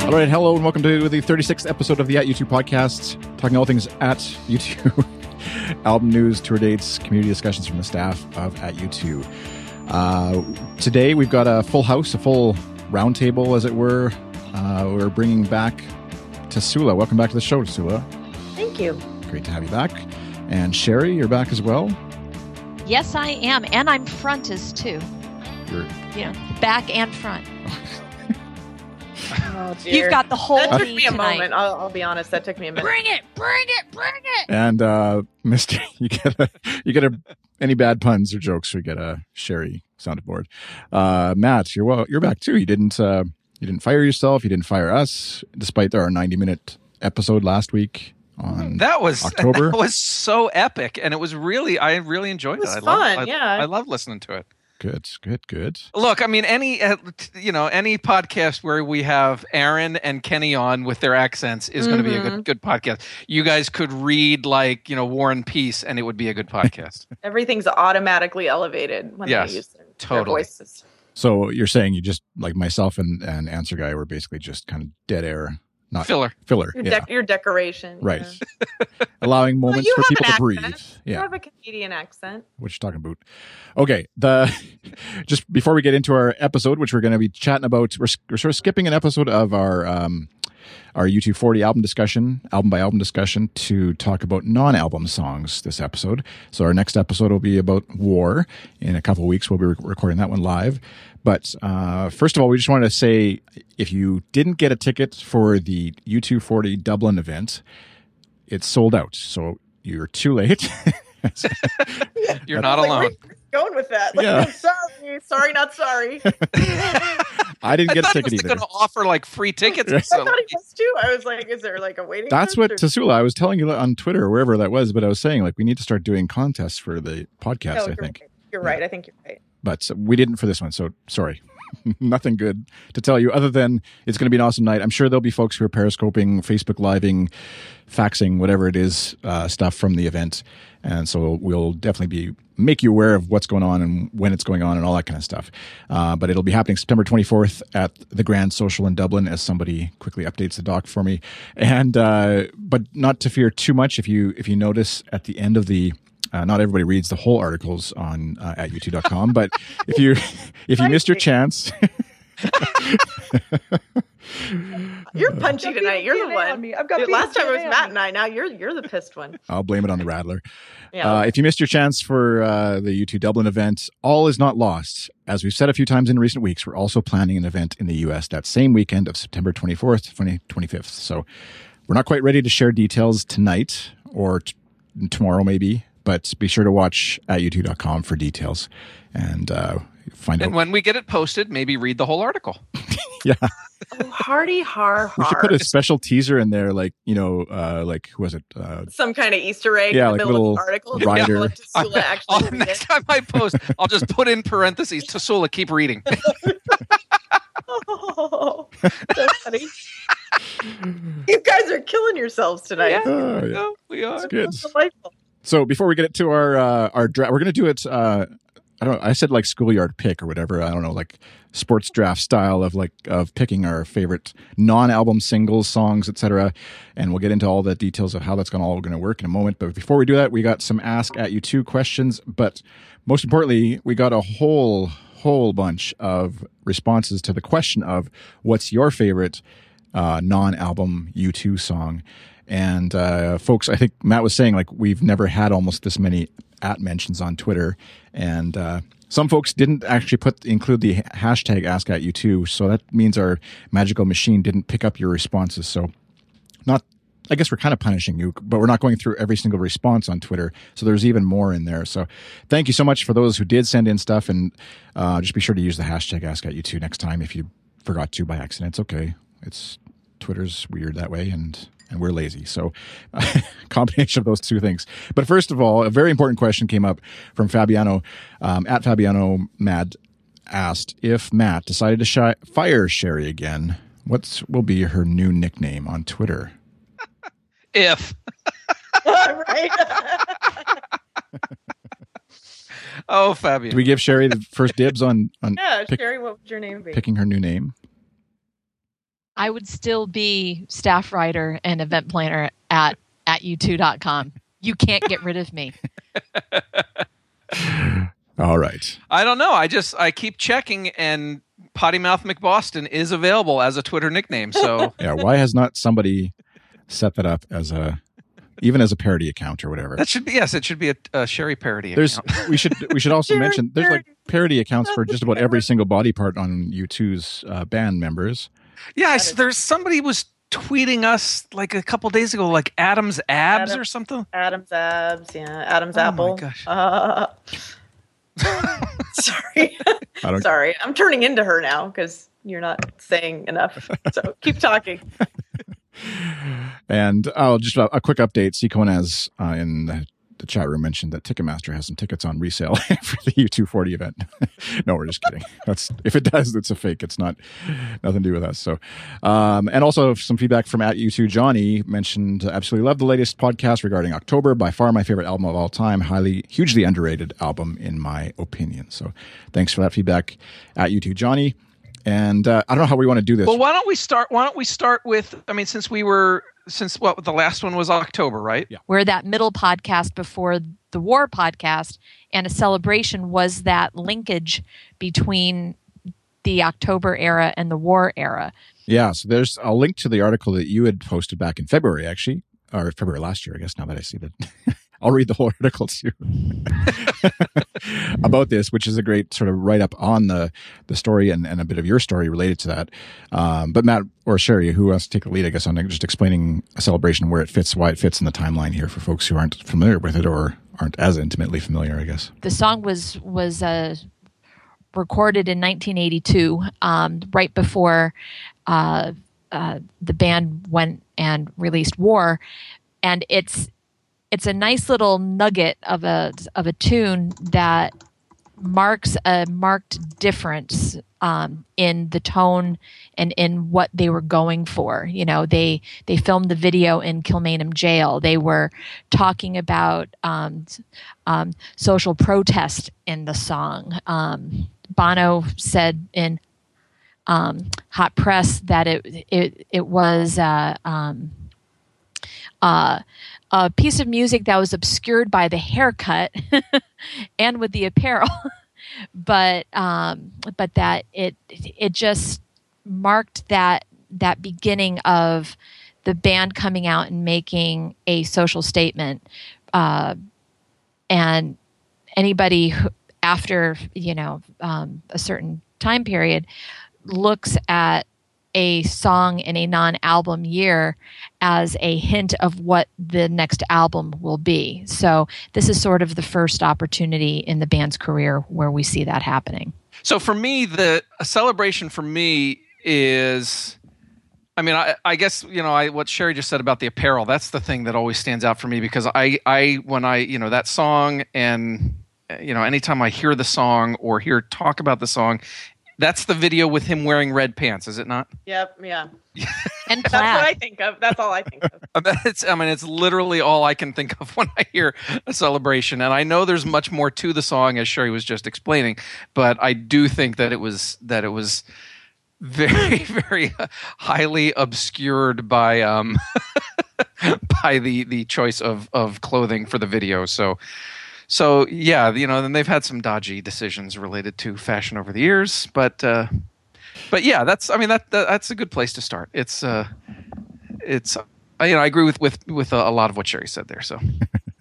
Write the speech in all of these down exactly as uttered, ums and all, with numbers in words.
All right, hello and welcome to the thirty-sixth episode of the At U two podcast, talking all things at U two, album news, tour dates, community discussions from the staff of At U two. Uh, today we've got a full house, a full roundtable, as it were. Uh, we're bringing back Tasula. Welcome back to the show, Tasula. Thank you. Great to have you back. And Sherry, you're back as well. Yes, I am, and I'm frontis too. You're you know, back and front. Oh, dear. You've got the whole That took me me a tonight. moment. I'll, I'll be honest. That took me a minute. Bring it, bring it, bring it. and uh, Mister You get a you get a any bad puns or jokes, we get a Sherry sounded board. Uh, Matt, you're well. You're back too. You didn't uh, you didn't fire yourself. You didn't fire us, despite our ninety minute episode last week. On that was October. That was so epic, and it was really I really enjoyed It was it. I fun, love, yeah. I, I love listening to it. Good, good, good. Look, I mean, any uh, you know any podcast where we have Aaron and Kenny on with their accents is going to be a good good podcast. You guys could read like you know War and Peace, and it would be a good podcast. Everything's automatically elevated when Yes, they use their, totally. their voices. So you're saying you just like myself and, and Answer Guy were basically just kind of dead air, not Filler. filler, Your, yeah, dec- your decoration. right. Yeah. Allowing Well, moments you for have people an to breathe. accent. Yeah. You have a Canadian accent. What you talking about? Okay, the just before we get into our episode, which we're going to be chatting about, we're, we're sort of skipping an episode of our um, our U two forty album discussion, album by album discussion, to talk about non-album songs this episode. So our next episode will be about War. In a couple of weeks, we'll be re- recording that one live. But uh, first of all, we just wanted to say, if you didn't get a ticket for the U two forty Dublin event, it's sold out. So you're too late. You're not Like, alone. where are you going with that? Like, Yeah. I'm sorry. Sorry, not sorry. I didn't I get a thought he ticket was either. going to offer like free tickets. Or I something. thought he was too. I was like, is there like a waiting That's list what or- Tasula, I was telling you on Twitter or wherever that was, but I was saying like we need to start doing contests for the podcast, No, I you're think. right. You're right. I think you're right. But we didn't for this one, so sorry. Nothing good to tell you other than it's going to be an awesome night. I'm sure there'll be folks who are periscoping, Facebook living, faxing, whatever it is, uh, stuff from the event. And so we'll definitely be make you aware of what's going on and when it's going on and all that kind of stuff. Uh, but it'll be happening September twenty-fourth at the Grand Social in Dublin, as somebody quickly updates the doc for me. And uh, but not to fear too much. If you if you notice at the end of the Uh, not everybody reads the whole articles on uh, at u two dot com, but if you if you missed your chance, You're punchy I've got tonight. You're P the N A on one. me. I've got Dude, last time it was P N A on Matt me. and I. Now you're you're the pissed one. I'll blame it on the Rattler. Yeah. Uh, if you missed your chance for uh, the U two Dublin event, all is not lost. As we've said a few times in recent weeks, we're also planning an event in the U S that same weekend of September twenty-fourth, twenty-fifth. So we're not quite ready to share details tonight or t- tomorrow maybe, but be sure to watch at u two dot com for details and uh, find And out. when we get it posted, maybe read the whole article. Yeah. Oh, hardy har We should har. put a special teaser in there, like, you know, uh, like, who was it? Uh, Some kind of Easter egg Yeah, in the like middle little of the article. rider. Yeah, let Tasula actually I'll- read next it. time I post, I'll just put in parentheses, Tasula, keep reading. Oh, so funny. You guys are killing yourselves tonight. Yeah. oh, yeah. No, we are. It's good. Delightful. So before we get to our uh, our draft, we're going to do it. Uh, I don't. I said like schoolyard pick or whatever. I don't know, like sports draft style of like of picking our favorite non-album singles, songs, et cetera. And we'll get into all the details of how that's going all going to work in a moment. But before we do that, we got some Ask At U two questions. But most importantly, we got a whole whole bunch of responses to the question of what's your favorite uh, non-album U two song. And uh, folks, I think Matt was saying like we've never had almost this many at mentions on Twitter, and uh, some folks didn't actually put include the hashtag Ask At U two, so that means our magical machine didn't pick up your responses. So, not I guess we're kind of punishing you, but we're not going through every single response on Twitter. So there's even more in there. So thank you so much for those who did send in stuff, and uh, just be sure to use the hashtag Ask At U two next time if you forgot to by accident. It's okay. It's Twitter's weird that way, and. And we're lazy. So uh, combination of those two things. But first of all, a very important question came up from Fabiano. Um, at Fabiano Mad asked, if Matt decided to shy, fire Sherry again, what will be her new nickname on Twitter? If. Right. Oh, Fabian. Do we give Sherry the first dibs on, on Yeah, pick, Sherry, what would your name be? picking her new name? I would still be staff writer and event planner at at u two dot com. You can't get rid of me. All right. I don't know. I just I keep checking, and Potty Mouth McBoston is available as a Twitter nickname. So Yeah, why has not somebody set that up as a even as a parody account or whatever? that should be yes, it should be a, a Sherry parody There's account. we should we should also Sherry mention there's like parody. parody accounts for just about every single body part on U two's uh, band members. Yeah, I s there's somebody was tweeting us like a couple days ago, like Adam's abs Adam- or something. Adam's abs, yeah. Adam's Oh my apple. gosh. Uh, sorry. I don't Sorry. I'm turning into her now because you're not saying enough. So keep talking. And oh, just a, a quick update. Sequonas uh, in the, the chat room mentioned that Ticketmaster has some tickets on resale for the U two forty event. No, we're just kidding. That's if it does, it's a fake. It's not nothing to do with us. So, um, and also some feedback from at U two Johnny mentioned absolutely love the latest podcast regarding October. By far my favorite album of all time. Highly, hugely underrated album in my opinion. So, thanks for that feedback at U two Johnny. And uh, I don't know how we want to do this. Well, why don't we start? Why don't we start with? I mean, since we were since what the last one was October, right? Yeah. We're that middle podcast before the war podcast, and a celebration was that linkage between the October era and the war era. Yeah, so there's a link to the article that you had posted back in February, actually, or February last year, I guess, now that I see that. I'll read the whole article too about this, which is a great sort of write-up on the, the story and, and a bit of your story related to that. Um, but Matt or Sherry, who wants to take the lead, I guess, on just explaining a celebration, where it fits, why it fits in the timeline here for folks who aren't familiar with it or aren't as intimately familiar, I guess. The song was was uh, recorded in nineteen eighty-two, um, right before uh, uh, the band went and released War, and it's it's a nice little nugget of a of a tune that marks a marked difference um, in the tone and in what they were going for. You know, they they filmed the video in Kilmainham jail. They were talking about um, um, social protest in the song. Um, Bono said in um, Hot Press that it it it was uh, um, uh, a piece of music that was obscured by the haircut and with the apparel, but um, but that it it just marked that that beginning of the band coming out and making a social statement, uh, and anybody who, after you know um, a certain time period looks at a song in a non-album year as a hint of what the next album will be. So this is sort of the first opportunity in the band's career where we see that happening. So for me, the a celebration for me is, I mean, I, I guess, you know, I, what Sherry just said about the apparel, that's the thing that always stands out for me, because I, I, when I, you know, that song, and, you know, anytime I hear the song or hear talk about the song, that's the video with him wearing red pants, is it not? Yep. Yeah. And That's what I plaid. think of. That's all I think of. I mean, it's, I mean, it's literally all I can think of when I hear a celebration. And I know there's much more to the song, as Sherry was just explaining, but I do think that it was that it was very, very highly obscured by um, by the the choice of of clothing for the video. So. So yeah, you know, then they've had some dodgy decisions related to fashion over the years, but uh, but yeah, that's I mean that, that that's a good place to start. It's uh, it's uh, you know I agree with with with a, a lot of what Sherry said there. So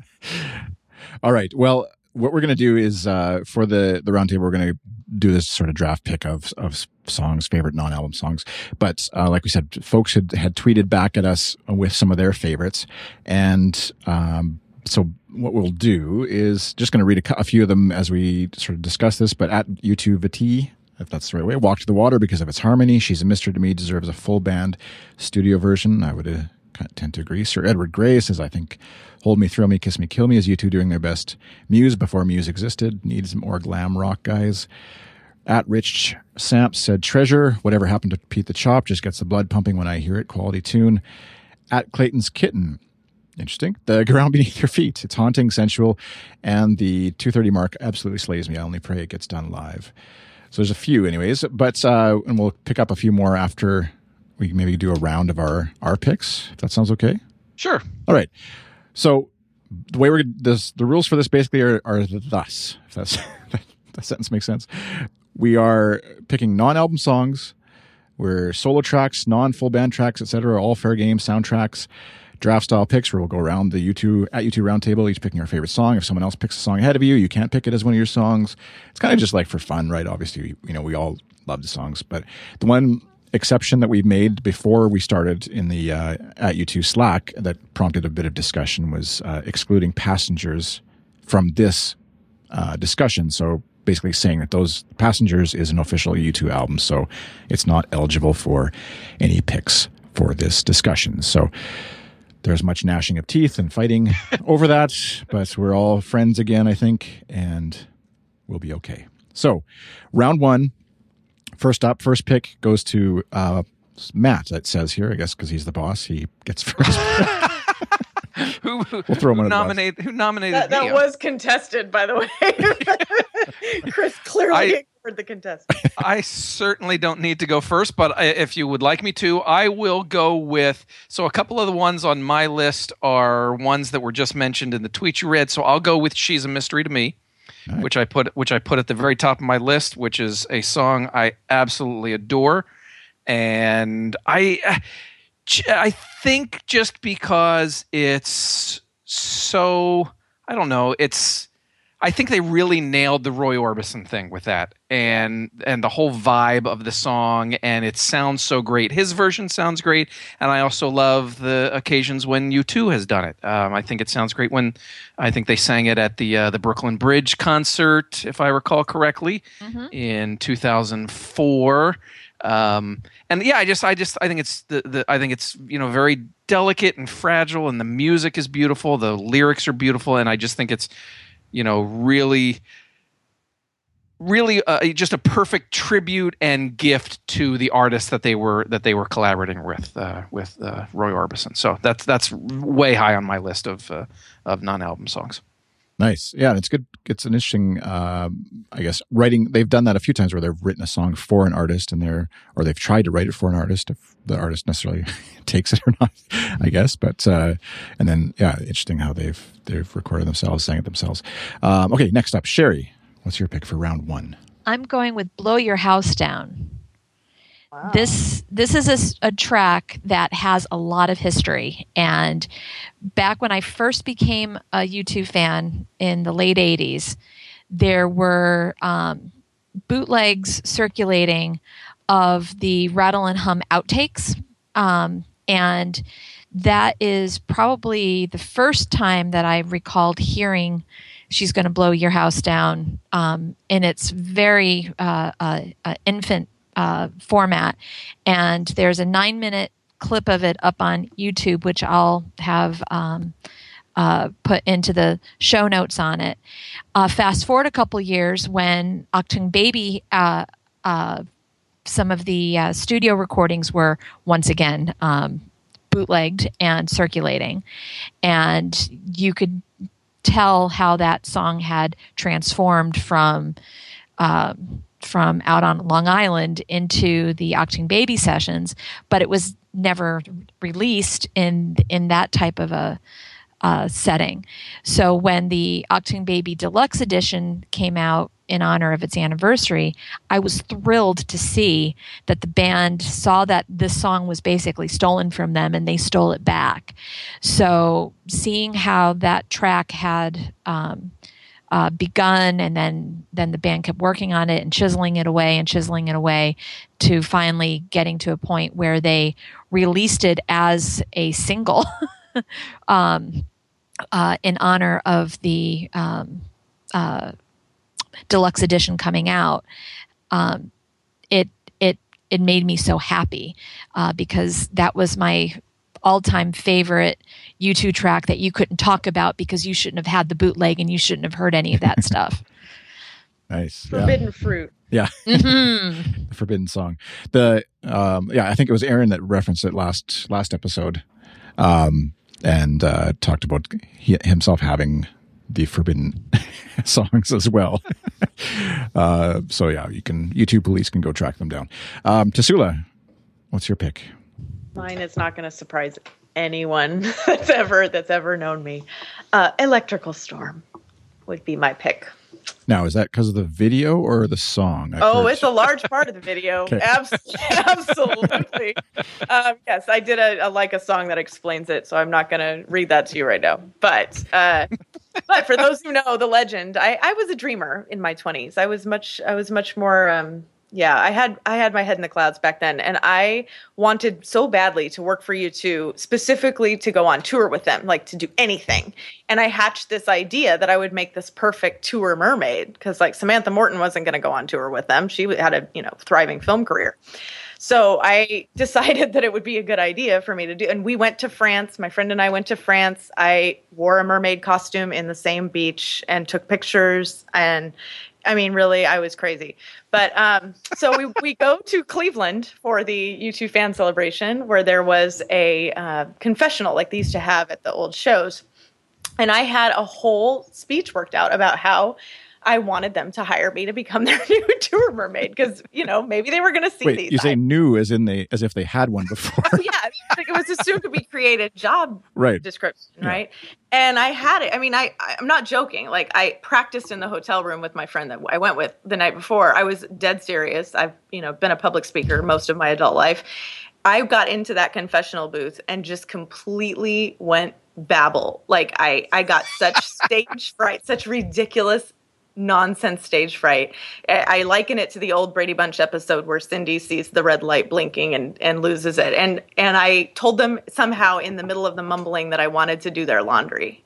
All right. Well, what we're going to do is uh, for the the roundtable, we're going to do this sort of draft pick of of songs, favorite non-album songs. But uh, like we said, folks had had tweeted back at us with some of their favorites, and um, so what we'll do is just going to read a, a few of them as we sort of discuss this. But at U two Vati, if that's the right way, Walk to the Water because of its harmony. She's a Mystery to Me, deserves a full band studio version. I would uh, tend to agree. Sir Edward Gray says, I think Hold Me, Thrill Me, Kiss Me, Kill Me is U two doing their best Muse before Muse existed. Needs more glam rock, guys. At Rich Samp said, Treasure, Whatever Happened to Pete the Chop, just gets the blood pumping when I hear it. Quality tune. At Clayton's Kitten, interesting. The Ground Beneath Your Feet. It's haunting, sensual, and the two thirty mark absolutely slays me. I only pray it gets done live. So there's a few anyways, but uh, and we'll pick up a few more after we maybe do a round of our our picks, if that sounds okay. Sure. All right. So the way we're this the rules for this basically are, are thus. If that's that sentence makes sense. We are picking non-album songs. We're solo tracks, non-full band tracks, et cetera. All fair game soundtracks. Draft style picks where we'll go around the U two at U two roundtable, each picking our favorite song. If someone else picks a song ahead of you, you can't pick it as one of your songs. It's kind of just like for fun, right? Obviously, you know, we all love the songs, but the one exception that we made before we started in the uh, at U two Slack that prompted a bit of discussion was uh, excluding Passengers from this uh, discussion. So basically saying that those Passengers is an official U two album, so it's not eligible for any picks for this discussion. So there's much gnashing of teeth and fighting over that, but we're all friends again, I think, and we'll be okay. So, round one, first up, first pick goes to uh, Matt, it says here, I guess, because he's the boss. He gets first. who who, we'll throw him who, under the nominate, who nominated That, that me? was contested, by the way. Chris clearly I- ignored the contestant. I certainly don't need to go first, but I, if you would like me to, I will go with. So a couple of the ones on my list are ones that were just mentioned in the tweet you read. So I'll go with "She's a Mystery to Me," right, which I put which I put at the very top of my list, which is a song I absolutely adore, and I I think just because it's so I don't know it's. I think they really nailed the Roy Orbison thing with that, and and the whole vibe of the song, and it sounds so great. His version sounds great, and I also love the occasions when U two has done it. Um, I think it sounds great when I think they sang it at the uh, the Brooklyn Bridge concert, if I recall correctly, Mm-hmm. in two thousand four. Um, and yeah, I just I just I think it's the, the I think it's you know very delicate and fragile, and the music is beautiful, the lyrics are beautiful, and I just think it's you know, really, really, uh, just a perfect tribute and gift to the artist that they were that they were collaborating with, uh, with uh, Roy Orbison. So that's that's way high on my list of uh, of non-album songs. nice. Yeah, and it's good. It's an interesting, uh, I guess, writing. They've done that a few times where they've written a song for an artist, and they're or they've tried to write it for an artist. If the artist necessarily takes it or not, I guess. But uh, and then yeah, interesting how they've they've recorded themselves, sang it themselves. Um, okay, next up, Sherry. What's your pick for round one? I'm going with "Blow Your House Down." Wow. This this is a, s- a track that has a lot of history, and back when I first became a U two fan in the late eighties, there were um, bootlegs circulating of the Rattle and Hum outtakes, um, and that is probably the first time that I recalled hearing "She's Gonna Blow Your House Down" um, in its very uh, uh, uh, infant uh, format. And there's a nine minute clip of it up on YouTube, which I'll have um, uh, put into the show notes on it. Uh, fast forward a couple years when Achtung Baby, uh, uh, some of the uh, studio recordings were once again um, bootlegged and circulating. And you could tell how that song had transformed from um, from out on Long Island into the Achtung Baby sessions, but it was never released in in that type of a uh, setting. So when the Achtung Baby Deluxe Edition came out in honor of its anniversary, I was thrilled to see that the band saw that this song was basically stolen from them and they stole it back. So seeing how that track had um, uh, begun, and then then the band kept working on it and chiseling it away and chiseling it away to finally getting to a point where they released it as a single um, uh, in honor of the um, uh, deluxe edition coming out. Um, it it it made me so happy uh, because that was my all-time favorite U two track that you couldn't talk about because you shouldn't have had the bootleg and you shouldn't have heard any of that stuff. Nice. Forbidden Yeah. fruit. Yeah. Mm-hmm. The forbidden song. The um yeah, I think it was Aaron that referenced it last last episode. Um and uh talked about he, himself having the forbidden songs as well. uh so yeah, you can YouTube police can go track them down. Um Tasula, what's your pick? Mine is not going to surprise anyone that's ever that's ever known me. Uh, Electrical Storm would be my pick. Now, is that because of the video or the song? I've oh, heard... it's a large part of the video. Okay. Abs- absolutely. Um, yes, I did a, a like a song that explains it, so I'm not going to read that to you right now. But uh, but for those who know the legend, I, I was a dreamer in my twenties. I was much I was much more. Um, Yeah, I had I had my head in the clouds back then, and I wanted so badly to work for U two, specifically to go on tour with them, like to do anything. And I hatched this idea that I would make this perfect tour mermaid, because like Samantha Morton wasn't going to go on tour with them. She had a, you know, thriving film career. So I decided that it would be a good idea for me to do. And we went to France. My friend and I went to France. I wore a mermaid costume in the same beach and took pictures. And I mean, really, I was crazy. But um, so we, we go to Cleveland for the U two fan celebration, where there was a uh, confessional like they used to have at the old shows. And I had a whole speech worked out about how I wanted them to hire me to become their new tour mermaid, because, you know, maybe they were going to see Wait, these. you say new as in they as if they had one before. Yeah, it was a soon to be created job right. description, right? Yeah. And I had it. I mean, I I'm not joking. Like, I practiced in the hotel room with my friend that I went with the night before. I was dead serious. I've, you know, been a public speaker most of my adult life. I got into that confessional booth and just completely went babble. Like, I I got such stage fright, such ridiculous nonsense stage fright. I liken it to the old Brady Bunch episode where Cindy sees the red light blinking and, and loses it. And and I told them somehow in the middle of the mumbling that I wanted to do their laundry.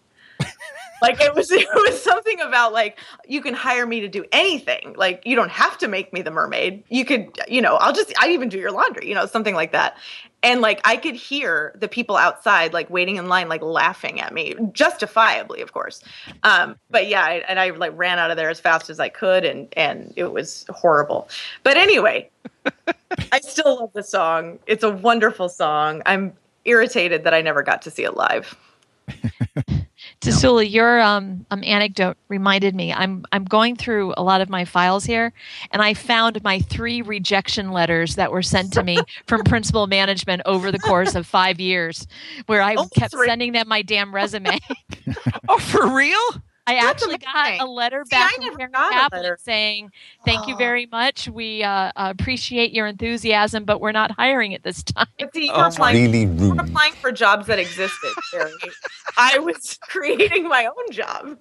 Like, it was it was something about, like, you can hire me to do anything. Like, you don't have to make me the mermaid. You could, you know, I'll just, I even do your laundry, you know, something like that. And, like, I could hear the people outside, like, waiting in line, like, laughing at me, justifiably, of course. Um, but, yeah, I, and I, like, ran out of there as fast as I could, and, and it was horrible. But anyway, I still love the song. It's a wonderful song. I'm irritated that I never got to see it live. Tasula, your um, um anecdote reminded me. I'm I'm going through a lot of my files here, and I found my three rejection letters that were sent to me from principal management over the course of five years, where I oh, kept three. sending them my damn resume. Oh, for real? I That's actually amazing. got a letter See, back I from never Karen got a Kaplan letter. saying, "Thank you Oh. very much. We uh, appreciate your enthusiasm, but we're not hiring at this time." But see, you Oh, were my- applying, Really you were rude. applying for jobs that existed, Barry. I was creating my own job.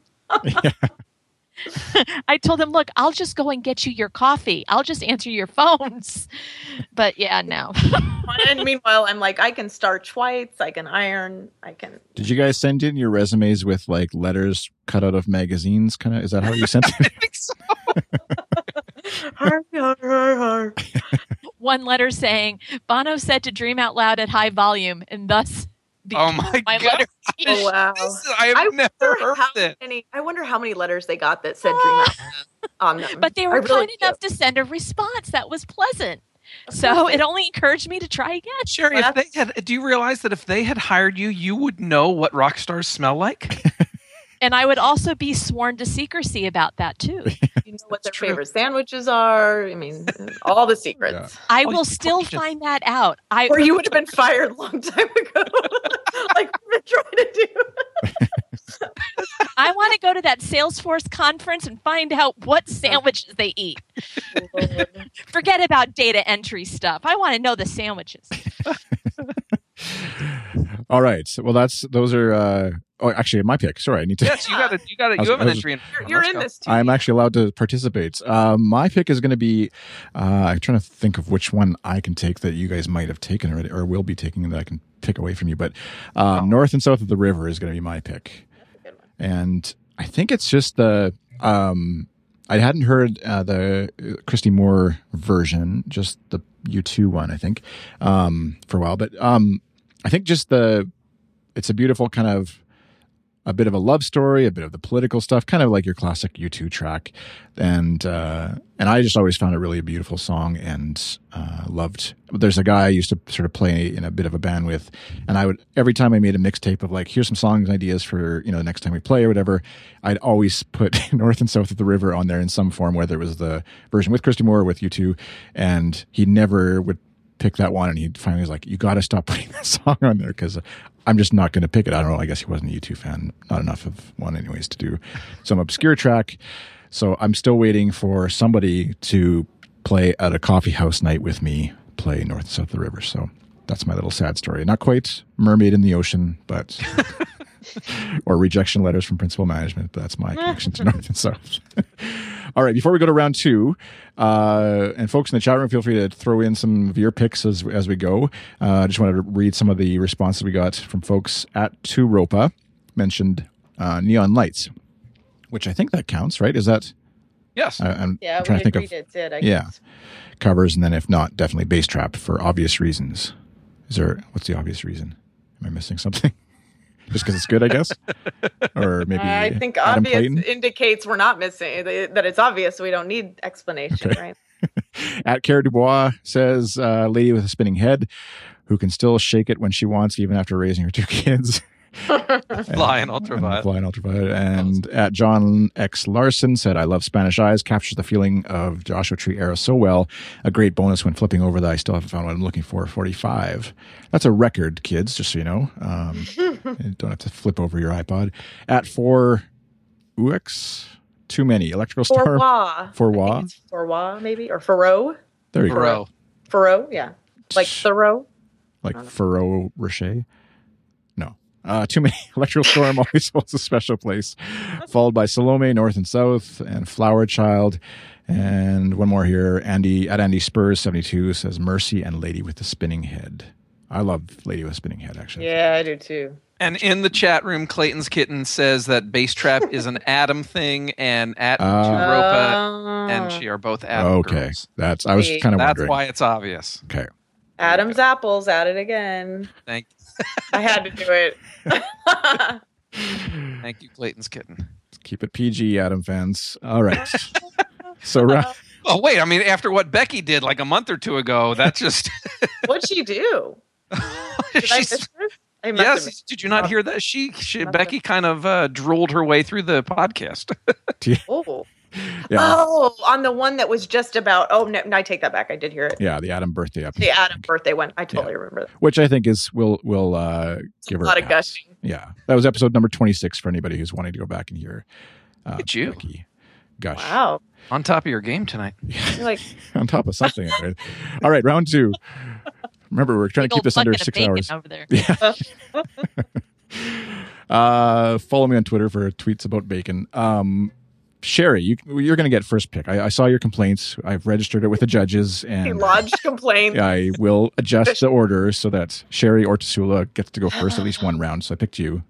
I told him, "Look, I'll just go and get you your coffee. I'll just answer your phones." But yeah, no. And meanwhile, I'm like, I can starch whites, I can iron, I can. Did you guys send in your resumes with like letters cut out of magazines? Kind of, is that how you sent I it? think so. Har, har, har, har. One letter saying, "Bono said to dream out loud at high volume," and thus Oh my, my god! letter. Oh, wow. This- I have I never wonder heard how it. many. I wonder how many letters they got that said "dream out" on them. But they I were really kind do. enough to send a response that was pleasant. Of So course it they- only encouraged me to try again. Sherry, Well, if they had, do you realize that if they had hired you, you would know what rock stars smell like? And I would also be sworn to secrecy about that too. You know what That's their true. favorite sandwiches are. I mean, all the secrets. I Oh, will you still question. find that out. I Or you would have been fired a long time ago, like we've been trying to do. I want to go to that Salesforce conference and find out what sandwiches they eat. Forget about data entry stuff. I want to know the sandwiches. All right. Well, that's those are. Uh, oh, actually, my pick. Sorry, I need to. Yes, you got it. You got it. I was- You have an I was- entry in. You're, you're Let's in go. this too. I'm actually allowed to participate. Uh, my pick is going to be. Uh, I'm trying to think of which one I can take that you guys might have taken already, or will be taking that I can pick away from you. But uh, Oh. North and South of the River is going to be my pick, and I think it's just the. Um, I hadn't heard uh, the Christy Moore version, just the U two one, I think, um, for a while. But um, I think just the. It's a beautiful kind of. A bit of a love story, a bit of the political stuff, kind of like your classic U two track, and uh, and I just always found it really a beautiful song and uh, loved. There's a guy I used to sort of play in a bit of a band with, and I would every time I made a mixtape of like, here's some songs ideas for you know the next time we play or whatever, I'd always put North and South of the River on there in some form, whether it was the version with Christy Moore or with U two, and he never would pick that one, and he finally was like, "You got to stop putting that song on there because I'm just not going to pick it." I don't know. I guess he wasn't a U two fan, not enough of one, anyways, to do some obscure track. So I'm still waiting for somebody to play at a coffee house night with me, play North and South of the River. So that's my little sad story. Not quite Mermaid in the Ocean, but or rejection letters from principal management. But that's my connection to North and South. All right, before we go to round two, uh, and folks in the chat room, feel free to throw in some of your picks as as we go. Uh, I just wanted to read some of the responses we got from folks at Two Ropa. Mentioned uh, Neon Lights, which I think that counts, right? Is that? Yes. I, I'm Yeah, trying we to think agreed of it did, I yeah guess. covers, and then if not, definitely Bass Trap for obvious reasons. Is there? What's the obvious reason? Am I missing something? Just because it's good, I guess? Or maybe I think Adam obvious Clayton? indicates we're not missing, that it's obvious. We don't need explanation, Okay. right? At Cara Dubois says, uh, lady with a spinning head who can still shake it when she wants, even after raising her two kids. Flying And ultraviolet. Flying Ultraviolet. And at John X. Larson said, I love Spanish Eyes. Captures the feeling of Joshua Tree era so well. A great bonus when flipping over that I still haven't found what I'm looking for. forty-five. That's a record, kids, just so you know. Um, you don't have to flip over your iPod. At four U X, too many. Electrical Star. Forwa. Forwa. I think it's Forwa, maybe? Or Furrow? There you go. Bro. Furrow, yeah. Like Thoreau? Like Ferrero Rocher. No. Uh, too many. Electrical Storm always holds a special place. Followed by Salome, North and South, and Flower Child. And one more here. Andy at Andy Spurs seventy-two says Mercy and Lady with the Spinning Head. I love Lady with a Spinning Head, actually. Yeah, I do too. And in the chat room, Clayton's Kitten says that Bass Trap is an Adam thing, and at Uh, Turopa and Uh, she are both Adam Okay. girls. That's I was See, kind of That's wondering. why it's obvious. Okay. Adam's apples at it again. Thank, I had to do it. thank you, Clayton's Kitten. Keep it P G, Adam fans. All right. So, ra- Oh wait, I mean, after what Becky did like a month or two ago, that just What'd she do? Did I miss she's, this? I must have yes. missed- Did you not hear that? She, she Must have. Becky kind of uh, drooled her way through the podcast. Oh. yeah. Oh, on the one that was just about. Oh, no, no, I take that back. I did hear it. Yeah, the Adam birthday episode. The Adam birthday one. I totally remember that. Which I think is, will will uh, give A her lot a of pass. gushing. Yeah. That was episode number twenty-six for anybody who's wanting to go back and hear. Uh, Look at you. Becky gush. Wow. On top of your game tonight. You're like, On top of something. Right? All right, round two. Remember, we're trying to keep this under six hours. over there. Yeah. uh, follow me on Twitter for tweets about bacon. Um, Sherry, you, you're going to get first pick. I, I saw your complaints. I've registered it with the judges, he and lodged complaint. I will adjust the order so that Sherry or Tasula gets to go first at least one round. So I picked you.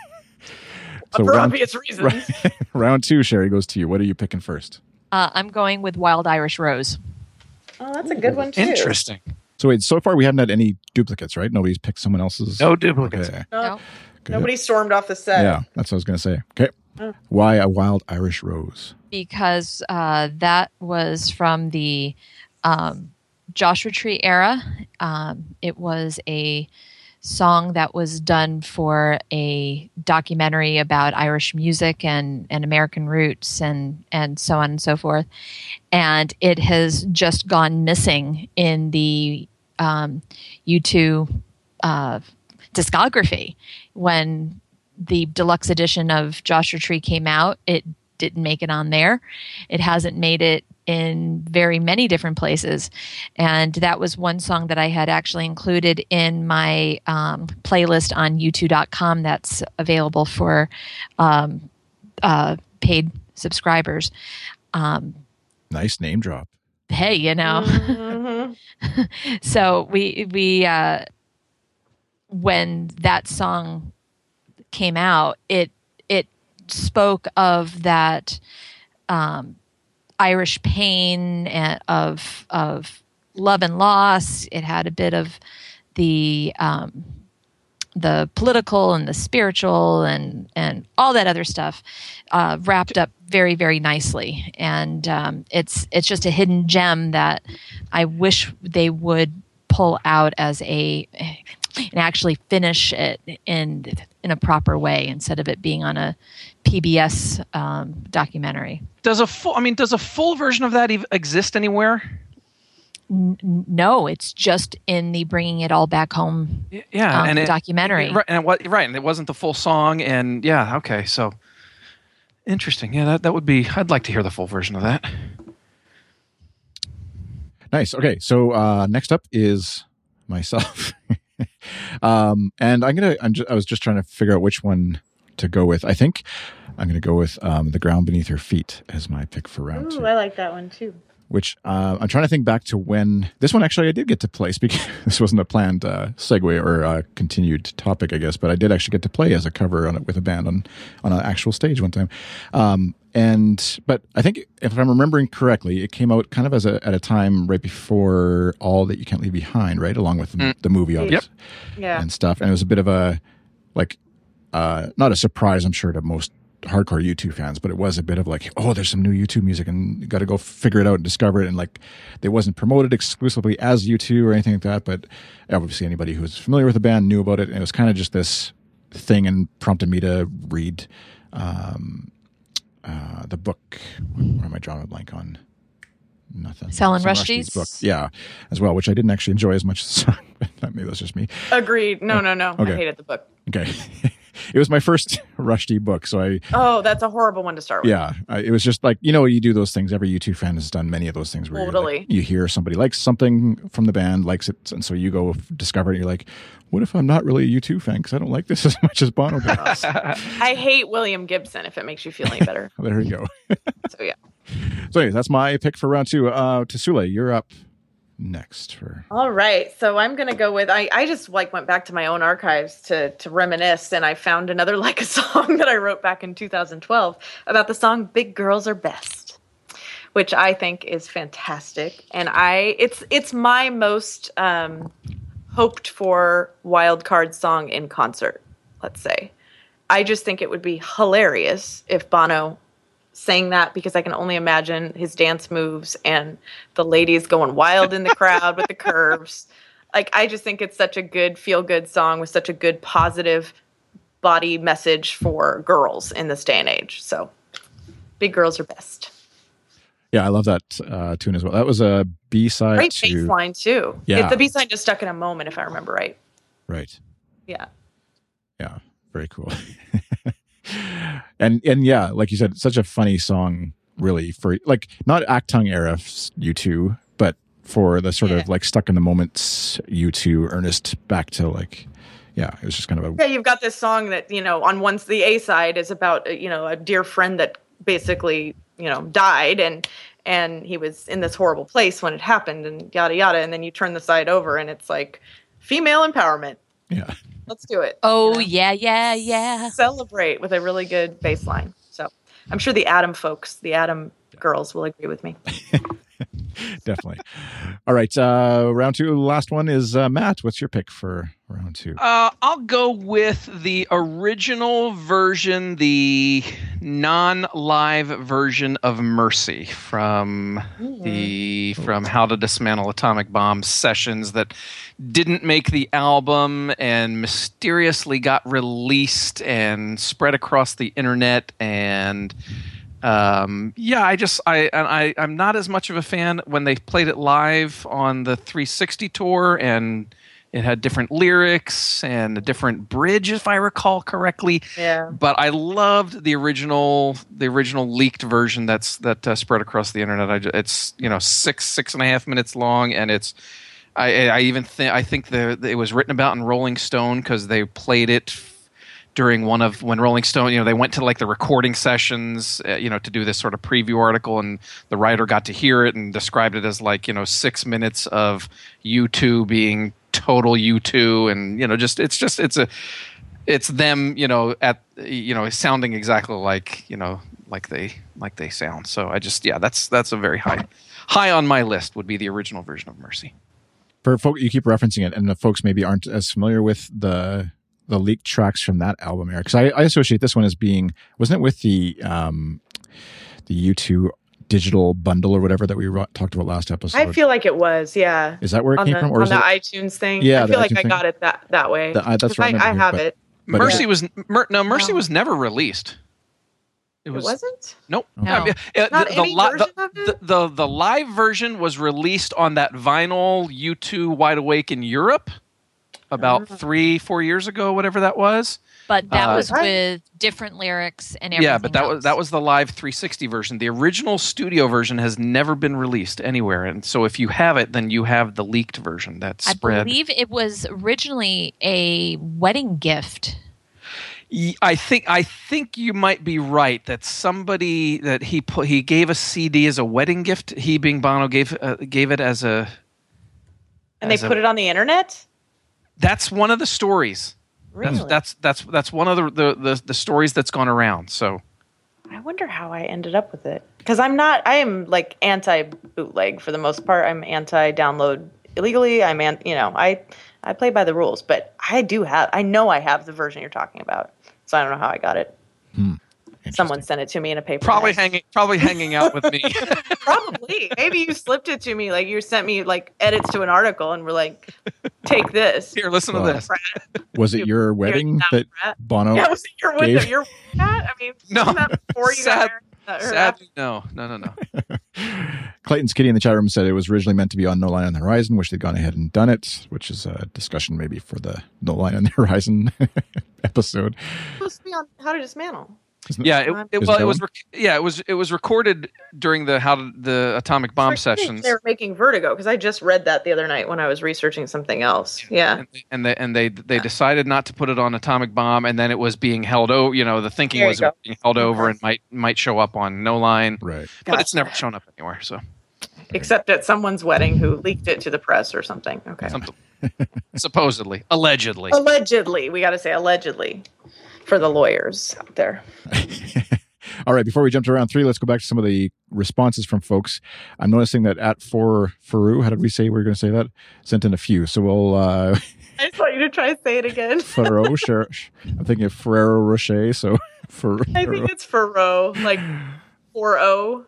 So for round, obvious reasons. round two, Sherry, goes to you. What are you picking first? Uh, I'm going with Wild Irish Rose. Oh, that's a good one too. Interesting. So wait, so far we haven't had any duplicates, right? Nobody's picked someone else's. No duplicates. Okay. No, No. Good. nobody stormed off the set. Yeah, that's what I was going to say. Okay. Oh. Why a wild Irish rose? Because uh, that was from the um, Joshua Tree era. Um, it was a song that was done for a documentary about Irish music and, and American roots and, and so on and so forth. And it has just gone missing in the um, U two uh, discography. When the deluxe edition of Joshua Tree came out, it didn't make it on there. It hasn't made it in very many different places. And that was one song that I had actually included in my um, playlist on u two dot com that's available for um, uh, paid subscribers. Um, Nice name drop. hey, you know. Mhm. So we we uh, when that song came out, it it spoke of that um, Irish pain and of of love and loss. It had a bit of the um, the political and the spiritual and and all that other stuff uh, wrapped up very very nicely. And um, it's it's just a hidden gem that I wish they would pull out as a and actually finish it in in a proper way instead of it being on a P B S um, documentary. Does a full? I mean, does a full version of that ev- exist anywhere? N- no, it's just in the Bringing It All Back Home yeah, um, and it, documentary. It, right, and what, right, and it wasn't the full song, and yeah, okay, so interesting. Yeah, that, that would be, I'd like to hear the full version of that. Nice. Okay, so uh, next up is myself. um, and I'm going to, I'm just, I was just trying to figure out which one to go with. I think I'm going to go with um, The Ground Beneath Her Feet as my pick for round Ooh, two. I like that one too. Which uh, I'm trying to think back to when this one actually I did get to play. Speaking, this wasn't a planned uh, segue or uh, continued topic, I guess, but I did actually get to play as a cover on it with a band on on an actual stage one time. Um, and but I think if I'm remembering correctly, it came out kind of as a at a time right before All That You Can't Leave Behind, right, along with the, Mm. the movie, Yep. Yeah. and stuff. And it was a bit of a like uh, not a surprise, I'm sure, to most hardcore U two fans, but it was a bit of like, oh, there's some new U two music and you got to go figure it out and discover it. And like, it wasn't promoted exclusively as U two or anything like that, but obviously anybody who was familiar with the band knew about it. And it was kind of just this thing and prompted me to read um, uh, the book. What am I drawing a blank on? Nothing. Salman Salman Rushdie's? book. Yeah, as well, which I didn't actually enjoy as much as the song, but maybe that's just me. Agreed. No, no, no. Okay. I hated the book. Okay. It was my first Rushdie book, so I Oh, that's a horrible one to start with. yeah, I, it was just like, you know, you do those things. Every U two fan has done many of those things where you're Totally. like, you hear somebody likes something from the band, likes it, and so you go discover it. And you're like, what if I'm not really a U two fan because I don't like this as much as Bono does? I hate William Gibson, if it makes you feel any better. There you go. So yeah. So anyways, that's my pick for round two. Uh, Tasule, you're up next for. All right. So I'm gonna go with I, I just like went back to my own archives to to reminisce, and I found another Leica song that I wrote back in two thousand twelve about the song Big Girls Are Best, which I think is fantastic. And I it's it's my most um, hoped for wild card song in concert, let's say. I just think it would be hilarious if Bono sang that, because I can only imagine his dance moves and the ladies going wild in the crowd with the curves. Like, I just think it's such a good feel-good song with such a good positive body message for girls in this day and age. So, Big Girls Are Best. Yeah, I love that uh, tune as well. That was a B side Great to bass line too. Yeah. If the B side just stuck in a moment, if I remember right. right. Yeah. Yeah, very cool. and and yeah, like you said, such a funny song, really, for like not Actung era U two, but for the sort Yeah. of like stuck in the moments U two earnest back to like, yeah, it was just kind of a Yeah, you've got this song that, you know, on once the A side is about, uh, you know, a dear friend that basically, you know, died and and he was in this horrible place when it happened and yada yada, and then you turn the side over and it's like female empowerment. yeah. Let's do it. Oh, you know? yeah, yeah, yeah. Celebrate with a really good bass line. So I'm sure the Adam folks, the Adam girls will agree with me. Definitely. All right, uh, round two. Last one is uh, Matt. What's your pick for round two? Uh, I'll go with the original version, the non-live version of Mercy from the from How to Dismantle Atomic Bombs sessions that didn't make the album and mysteriously got released and spread across the internet. And um, yeah, I just I and I I'm not as much of a fan when they played it live on the three sixty tour, and it had different lyrics and a different bridge, if I recall correctly. Yeah. But I loved the original, the original leaked version that's that uh, spread across the internet. I ju- it's you know six six and a half minutes long, and it's I, I even think I think the it was written about in Rolling Stone because they played it during one of when Rolling Stone, you know, they went to like the recording sessions, uh, you know, to do this sort of preview article, and the writer got to hear it and described it as like, you know, six minutes of U two being total U two, and you know, just it's just it's a it's them, you know, at you know, sounding exactly like you know, like they like they sound. So I just yeah, that's that's a very high high on my list would be the original version of Mercy. For folk, you keep referencing it, and the folks maybe aren't as familiar with the the leaked tracks from that album era, because I, I associate this one as being, wasn't it with the um, the U two digital bundle or whatever that we ro- talked about last episode? I feel like it was, yeah. Is that where it on came the, from, or on is the it? iTunes thing? Yeah, I the feel like iTunes I thing. got it that that way. The- I- that's 'Cause what I I, I remember, have but- it. But Mercy yeah. was Mer, no Mercy No. was never released. It It was wasn't? nope. No. I mean, uh, Not the, any the, li- version the, of it? the, the the live version was released on that vinyl U two Wide Awake in Europe about Oh. three, four years ago, whatever that was. But that Uh, was Right. with different lyrics and everything Yeah, but that else. was that was the live three sixty version. The original studio version has never been released anywhere, and so if you have it, then you have the leaked version that's I spread. believe it was originally a wedding gift. Y- I think I think you might be right that somebody that he put he gave a C D as a wedding gift. He being Bono gave uh, gave it as a. And they as a- put it on the internet? That's one of the stories. Really? That's that's that's that's one of the, the the the stories that's gone around. So I wonder how I ended up with it. Because I'm not, I am like anti bootleg for the most part. I'm anti download illegally. I'm, an, you know, I, I play by the rules, but I do have, I know I have the version you're talking about. So I don't know how I got it. Someone sent it to me in a paper. probably bag. hanging probably hanging out with me. Probably. Maybe you slipped it to me. Like you sent me like edits to an article and were like, take this. Here, listen Well, to this. Was it your wedding not that rat. Bono? Yeah, was it your Gave- window? Your cat? I mean, No. wasn't that before you Sad- got married? Or Sadly, no, no, no, no. Clayton's Kitty in the chat room said it was originally meant to be on No Line on the Horizon. Wish they'd gone ahead and done it, which is a discussion maybe for the No Line on the Horizon episode. supposed to be on How to Dismantle. Isn't Yeah, it, it, Is well, it it was that rec- yeah, it was it was recorded during the how to, the atomic bomb I think sessions, They were making Vertigo because I just read that the other night when I was researching something else. Yeah. and, and they and they they decided not to put it on atomic bomb, and then it was being held over. You know, the thinking There was you it go. was being held over Okay. and might might show up on No Line, right? but it's Gotcha. never shown up anywhere. So Except at someone's wedding who leaked it to the press or something. Okay. something supposedly, allegedly. Allegedly. We got to say allegedly for the lawyers out there. All right, before we jump to round three, let's go back to some of the responses from folks. I'm noticing that at for Faru, how did we say we were going to say that? Sent in a few. So we'll uh I just want you to try and say it again. Ferrero, sure. I'm thinking of Ferrero Rocher, so Ferrero. I think it's Furrow, like four oh.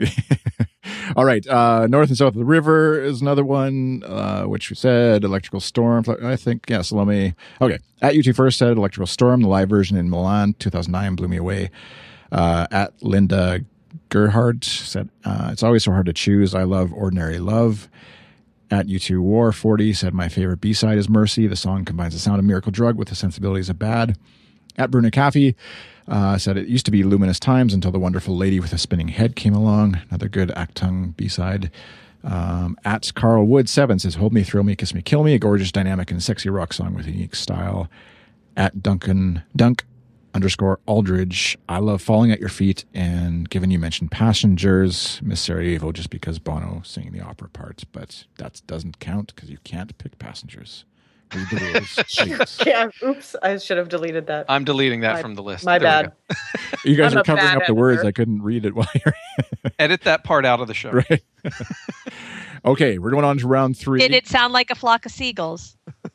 All right, uh, north and south of the river is another one, uh, which we said electrical storm. I think yeah, Salome. Okay, at U T first said electrical storm. The live version in Milan, two thousand nine, blew me away. Uh, at Linda Gerhardt said uh, it's always so hard to choose. I love Ordinary Love. At U two War forty said my favorite B side is Mercy. The song combines the sound of Miracle Drug with the sensibilities of Bad. At Bruno Caffey uh, said it used to be Luminous Times until the wonderful lady with a spinning head came along. Another good Actung B-side. Um, at Carl Wood seven says Hold Me, Thrill Me, Kiss Me, Kill Me. A gorgeous, dynamic, and sexy rock song with a unique style. At Duncan Dunk underscore Aldridge, I love Falling at Your Feet. And given you mentioned Passengers, Miss Sarajevo, just because Bono singing the opera part. But that doesn't count because you can't pick Passengers. Read the rules, please. Yeah. Oops. I should have deleted that. I'm deleting that My- from the list. My There we bad. go. You guys I'm are a covering bad up the words. editor. I couldn't read it while you're Edit that part out of the show. right. Okay, we're going on to round three. Did it sound like a flock of seagulls?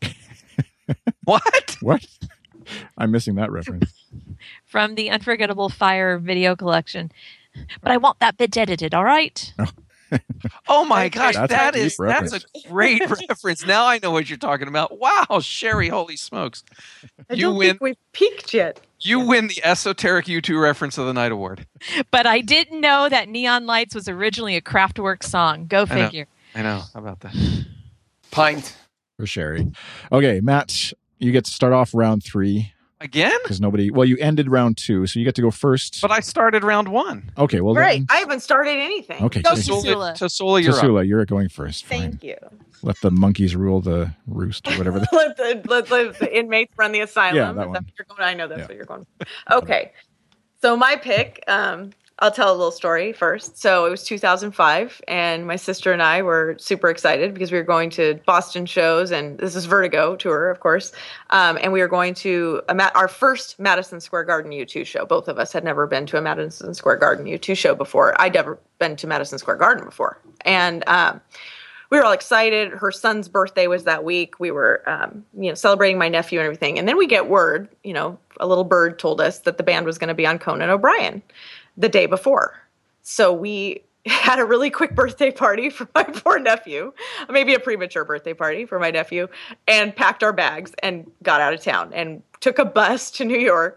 What? What? I'm missing that reference. From the Unforgettable Fire video collection. But I want that bit edited, all right? Oh my gosh, That's that a deep is that's reference. a great reference. Now I know what you're talking about. Wow, Sherry, holy smokes. I You don't win think we've peaked yet. You win the esoteric U two reference of the night award. But I didn't know that Neon Lights was originally a Kraftwerk song. Go I know. figure. I know. How about that? Pint. For Sherry. Okay, Matt, you get to start off round three Again? because nobody. Well, you ended round two, so you get to go first. But I started round one. Okay, well, Right. then- I haven't started anything. Okay, Go so- Tasula. Tasula, you're up. Tasula, you're going first. Fine. Thank you. Let the monkeys rule the roost, or whatever. The, let, the, let, let the inmates run the asylum. Yeah, that Is that one. what you're going? I know that's Yeah. what you're going. Okay. So my pick, um, I'll tell a little story first. So it was two thousand five, and my sister and I were super excited because we were going to Boston shows, and this is Vertigo tour, of course. Um, and we were going to a Ma- our first Madison Square Garden U two show. Both of us had never been to a Madison Square Garden U two show before. I'd never been to Madison Square Garden before, and um, we were all excited. Her son's birthday was that week. We were, um, you know, celebrating my nephew and everything. And then we get word, you know, a little bird told us that the band was going to be on Conan O'Brien the day before. So we had a really quick birthday party for my poor nephew, maybe a premature birthday party for my nephew, and packed our bags and got out of town and took a bus to New York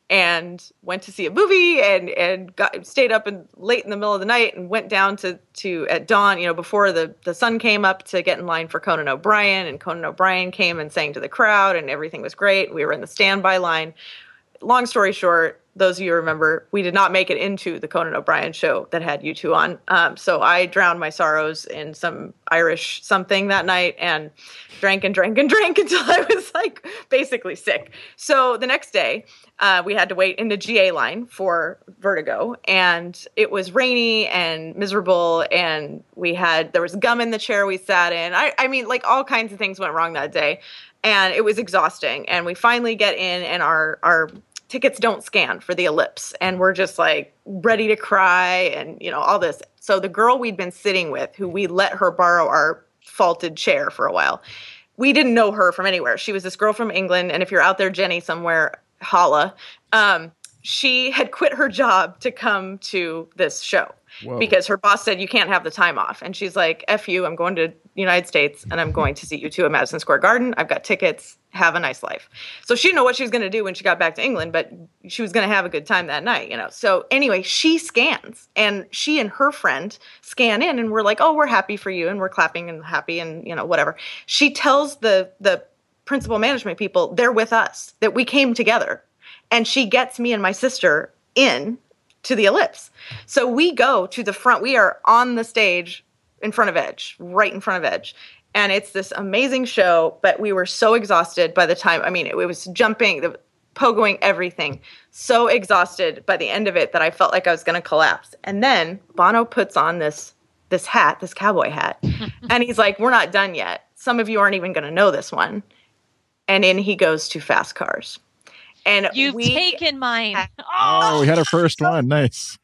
and went to see a movie and and got stayed up and late in the middle of the night and went down to to at dawn, you know, before the the sun came up to get in line for Conan O'Brien, and Conan O'Brien came and sang to the crowd and everything was great. We were in the standby line. Long story short, those of you who remember, we did not make it into the Conan O'Brien show that had you two on. Um, so I drowned my sorrows in some Irish something that night and drank and drank and drank until I was like basically sick. So the next day, uh, we had to wait in the G A line for Vertigo, and it was rainy and miserable, and we had there was gum in the chair we sat in. I, I mean, like all kinds of things went wrong that day, and it was exhausting. And we finally get in, and our our tickets don't scan for the Ellipse, and we're just like ready to cry and, you know, all this. So the girl we'd been sitting with, who we let her borrow our faulted chair for a while, we didn't know her from anywhere. She was this girl from England, and if you're out there, Jenny, somewhere, holla. Um, she had quit her job to come to this show. Whoa. Because her boss said, you can't have the time off. And she's like, F you, I'm going to the United States and I'm going to see you two at Madison Square Garden. I've got tickets. Have a nice life. So she didn't know what she was going to do when she got back to England, but she was going to have a good time that night, you know? So anyway, she scans, and she and her friend scan in, and we're like, oh, we're happy for you. And we're clapping and happy and, you know, whatever. She tells the, the principal management people they're with us, that we came together, and she gets me and my sister in to the Ellipse. So we go to the front. We are on the stage in front of Edge, right in front of Edge. And it's this amazing show, but we were so exhausted by the time, I mean, it, it was jumping, the pogoing, everything. So exhausted by the end of it that I felt like I was going to collapse. And then Bono puts on this, this hat, this cowboy hat. And he's like, we're not done yet. Some of you aren't even going to know this one. And in he goes to Fast Cars. And You've we taken mine. Had, oh, we had our first one. Nice.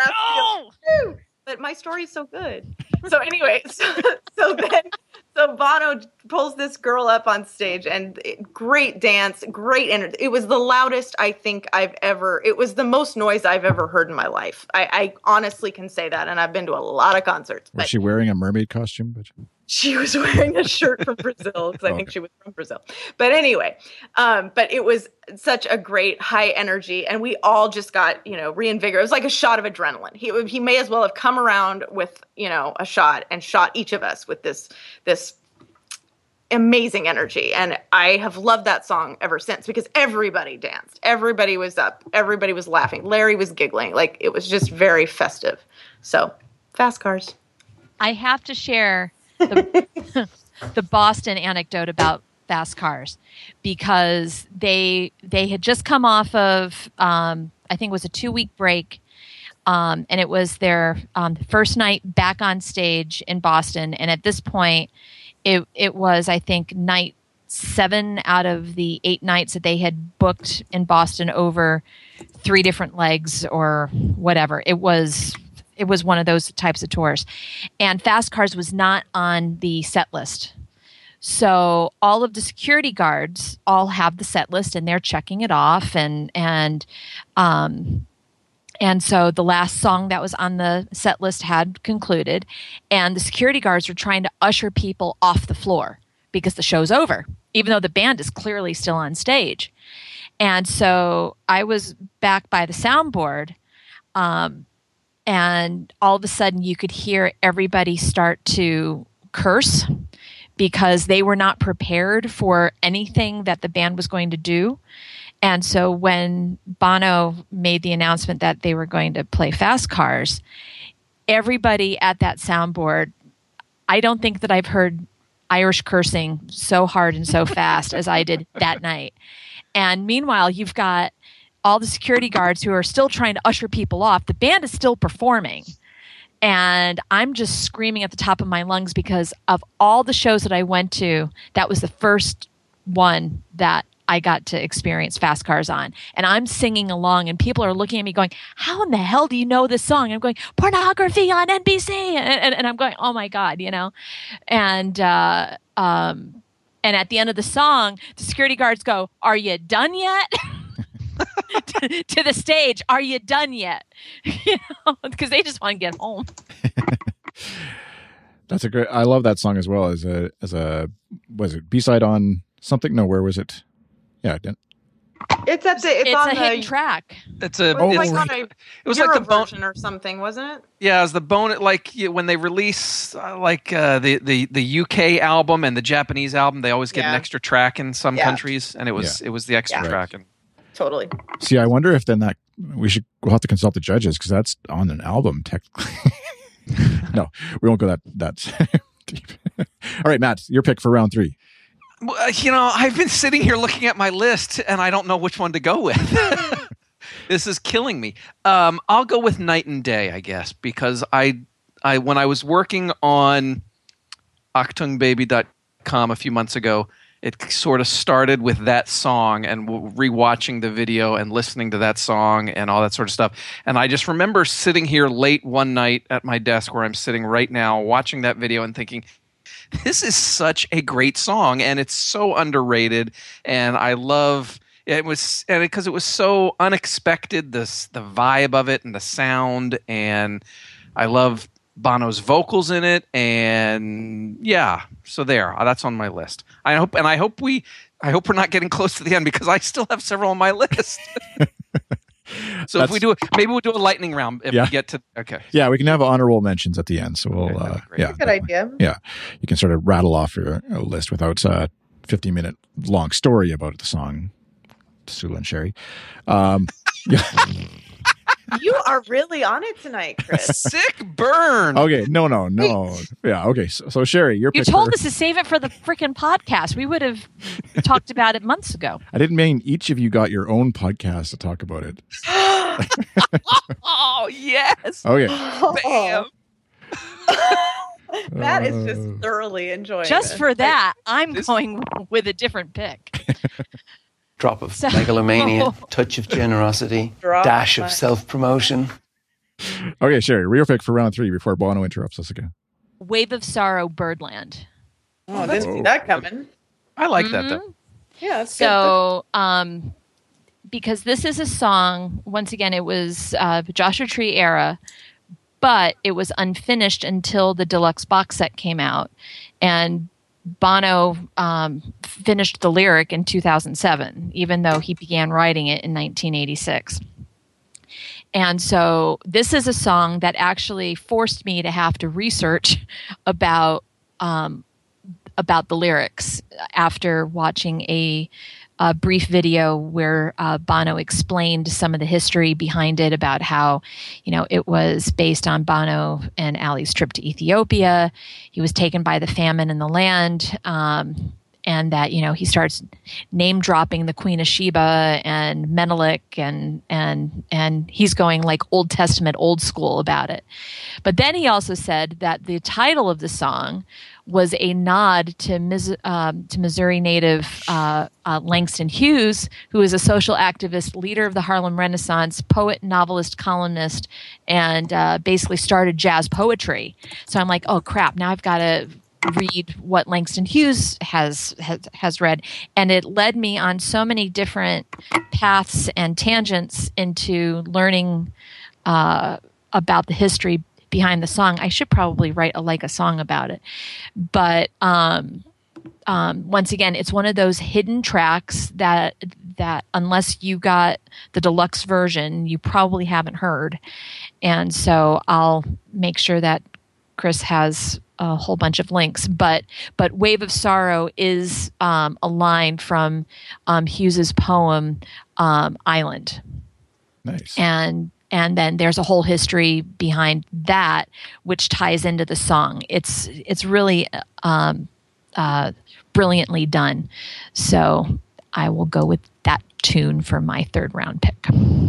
No! But my story's so good. So anyway, so, so then, so Bono pulls this girl up on stage, and it, great dance, great energy. It was the loudest I think I've ever, it was the most noise I've ever heard in my life. I, I honestly can say that, and I've been to a lot of concerts. Was she wearing a mermaid costume? But she was wearing a shirt from Brazil, because I oh, think okay. she was from Brazil. But anyway, um, but it was such a great high energy, and we all just got, you know, reinvigorated. It was like a shot of adrenaline. He he may as well have come around with, you know, a shot and shot each of us with this this amazing energy. And I have loved that song ever since, because everybody danced. Everybody was up. Everybody was laughing. Larry was giggling. Like, it was just very festive. So, Fast Cars. I have to share the, the Boston anecdote about Fast Cars, because they they had just come off of um, I think it was a two week break, um, and it was their um, first night back on stage in Boston. And at this point, it it was I think night seven out of the eight nights that they had booked in Boston over three different legs or whatever. It was. It was one of those types of tours. And Fast Cars was not on the set list. So all of the security guards all have the set list, and they're checking it off. And and um, and so the last song that was on the set list had concluded. And the security guards were trying to usher people off the floor because the show's over, even though the band is clearly still on stage. And so I was back by the soundboard, um, and all of a sudden you could hear everybody start to curse because they were not prepared for anything that the band was going to do. And so when Bono made the announcement that they were going to play Fast Cars, everybody at that soundboard, I don't think that I've heard Irish cursing so hard and so fast as I did that night. And meanwhile, you've got all the security guards who are still trying to usher people off. The band is still performing. And I'm just screaming at the top of my lungs because of all the shows that I went to, that was the first one that I got to experience Fast Cars on. And I'm singing along, and people are looking at me going, how in the hell do you know this song? And I'm going, pornography on N B C. And, and, and I'm going, oh my God, you know? And, uh, um, and at the end of the song, the security guards go, are you done yet? to, to the stage, are you done yet? You know, because they just want to get home. That's a great. I love that song as well as a as a was it B side on something? No, where was it? Yeah, It's at the. It's, It's on a the. hidden track. It's a. It was it's, like on a it was like the bone version or something, wasn't it? Yeah, it was the bone. Like you- when they release uh, like uh, the the the U K album and the Japanese album, they always get Yeah. an extra track in some Yeah. countries, and it was it was the extra Yeah. track. And Totally. See, I wonder if then that we should we'll have to consult the judges because that's on an album technically. No, we won't go that that deep. All right, Matt, your pick for round three. Well, uh, you know, I've been sitting here looking at my list, and I don't know which one to go with. This is killing me. Um, I'll go with Night and Day, I guess, because I, I when I was working on achtung baby dot com a few months ago, it sort of started with that song and w- rewatching the video and listening to that song and all that sort of stuff. And I just remember sitting here late one night at my desk where I'm sitting right now, watching that video and thinking, this is such a great song, and it's so underrated, and I love it was and because it, it was so unexpected, this the vibe of it and the sound, and I love Bono's vocals in it, and yeah, so there, that's on my list. I hope, and I hope we, I hope we're not getting close to the end because I still have several on my list. So That's- if we do, maybe we'll do a lightning round if Yeah. we get to. Okay. Yeah, we can have honorable mentions at the end. So we'll, Okay, that'd uh, be great. yeah, Good definitely. idea. Yeah, you can sort of rattle off your uh, list without a fifty minute long story about the song, Sula and Sherry. Um, yeah. You are really on it tonight, Chris. Sick burn. Okay, no, no, no. Yeah, okay. So, so Sherry, your You pick told for- us to save it for the freaking podcast. We would have talked about it months ago. I didn't mean each of you got your own podcast to talk about it. Oh yes. Okay. Bam. Matt is Uh, just thoroughly enjoying Just this. for that, I'm This- going with a different pick. Drop of So- megalomania, touch of generosity, Drop dash my- of self-promotion. Okay, Sherry, your pick for round three before Bono interrupts us again. Wave of Sorrow, Birdland. Oh, I didn't see that coming. I like that Mhm. though. Yeah, that's So, um, because this is a song, once again, it was uh, Joshua Tree era, but it was unfinished until the deluxe box set came out. And Bono um, finished the lyric in two thousand seven, even though he began writing it in nineteen eighty-six. And so this is a song that actually forced me to have to research about um, about the lyrics after watching a, a brief video where uh, Bono explained some of the history behind it, about how, you know, it was based on Bono and Ali's trip to Ethiopia. He was taken by the famine in the land. Um, and that, you know, he starts name dropping the Queen of Sheba and Menelik, and and and he's going like Old Testament, old school about it. But then he also said that the title of the song was a nod to Mis- um, to Missouri native uh, uh, Langston Hughes, who is a social activist, leader of the Harlem Renaissance, poet, novelist, columnist, and uh, basically started jazz poetry. So I'm like, oh crap! Now I've got to read what Langston Hughes has, has has read, and it led me on so many different paths and tangents into learning uh, about the history behind the song. I should probably write a like a song about it, but um, um, once again, it's one of those hidden tracks that that unless you got the deluxe version, you probably haven't heard, and so I'll make sure that Chris has a whole bunch of links, but but Wave of Sorrow is um, a line from um, Hughes's poem um, Island, Nice. and and then there's a whole history behind that which ties into the song. It's it's really um, uh, brilliantly done. So I will go with that tune for my third round pick.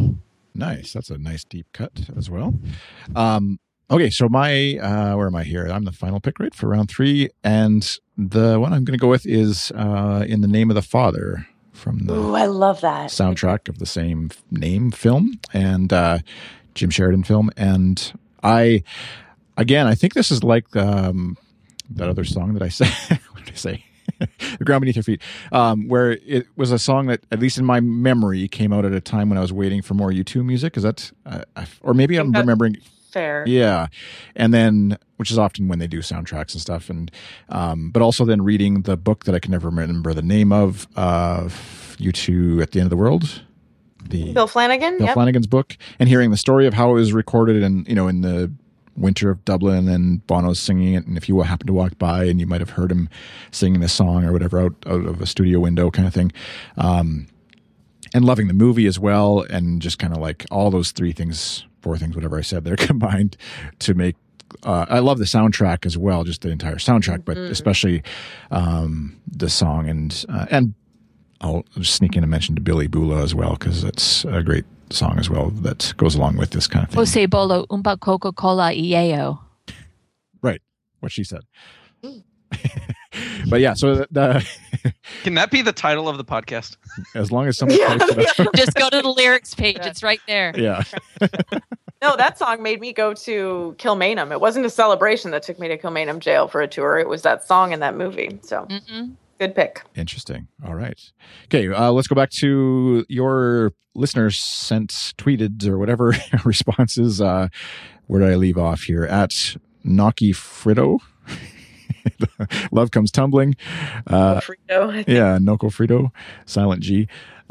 Nice. That's a nice deep cut as well. Um, okay, so my uh, where am I here? I'm the final pick, right, for round three, and the one I'm going to go with is uh, "In the Name of the Father" from the Ooh, I love that soundtrack of the same name film and uh, Jim Sheridan film. And I, again, I think this is like um, that other song that I said. What did I say? The Ground Beneath Your Feet, um, where it was a song that, at least in my memory, came out at a time when I was waiting for more U two music. Is that, uh, or maybe I'm that's remembering. fair. Yeah. And then, which is often when they do soundtracks and stuff. And, um, but also then reading the book that I can never remember the name of, uh, of U two at the End of the World. The Bill Flanagan. Bill Yep. Flanagan's book, and hearing the story of how it was recorded and, you know, in the winter of Dublin, and Bono's singing it, and if you happened to walk by and you might have heard him singing this song or whatever out, out of a studio window kind of thing. Um, and loving the movie as well, and just kind of like all those three things, four things, whatever I said, they're combined to make uh, I love the soundtrack as well, just the entire soundtrack, but mm. especially um, the song, and uh, and I'll just sneak in a mention to Billy Bula as well, because it's a great song as well that goes along with this kind of thing. Ose bolo umpa Coca-Cola ieo. Right, what she said. But yeah, so the, the can that be the title of the podcast? As long as someone Yeah, types it up. Just go to the lyrics page. It's right there. Yeah. No, that song made me go to Kilmainham. It wasn't a celebration that took me to Kilmainham jail for a tour. It was that song in that movie. So Mm-mm. good pick. Interesting. All right. Okay, uh, let's go back to your listeners sent, tweeted, or whatever responses. Uh, where did I leave off here? At Naki Frito. Love Comes Tumbling. Uh, Frito, I think. yeah, Noko Frito. Silent G.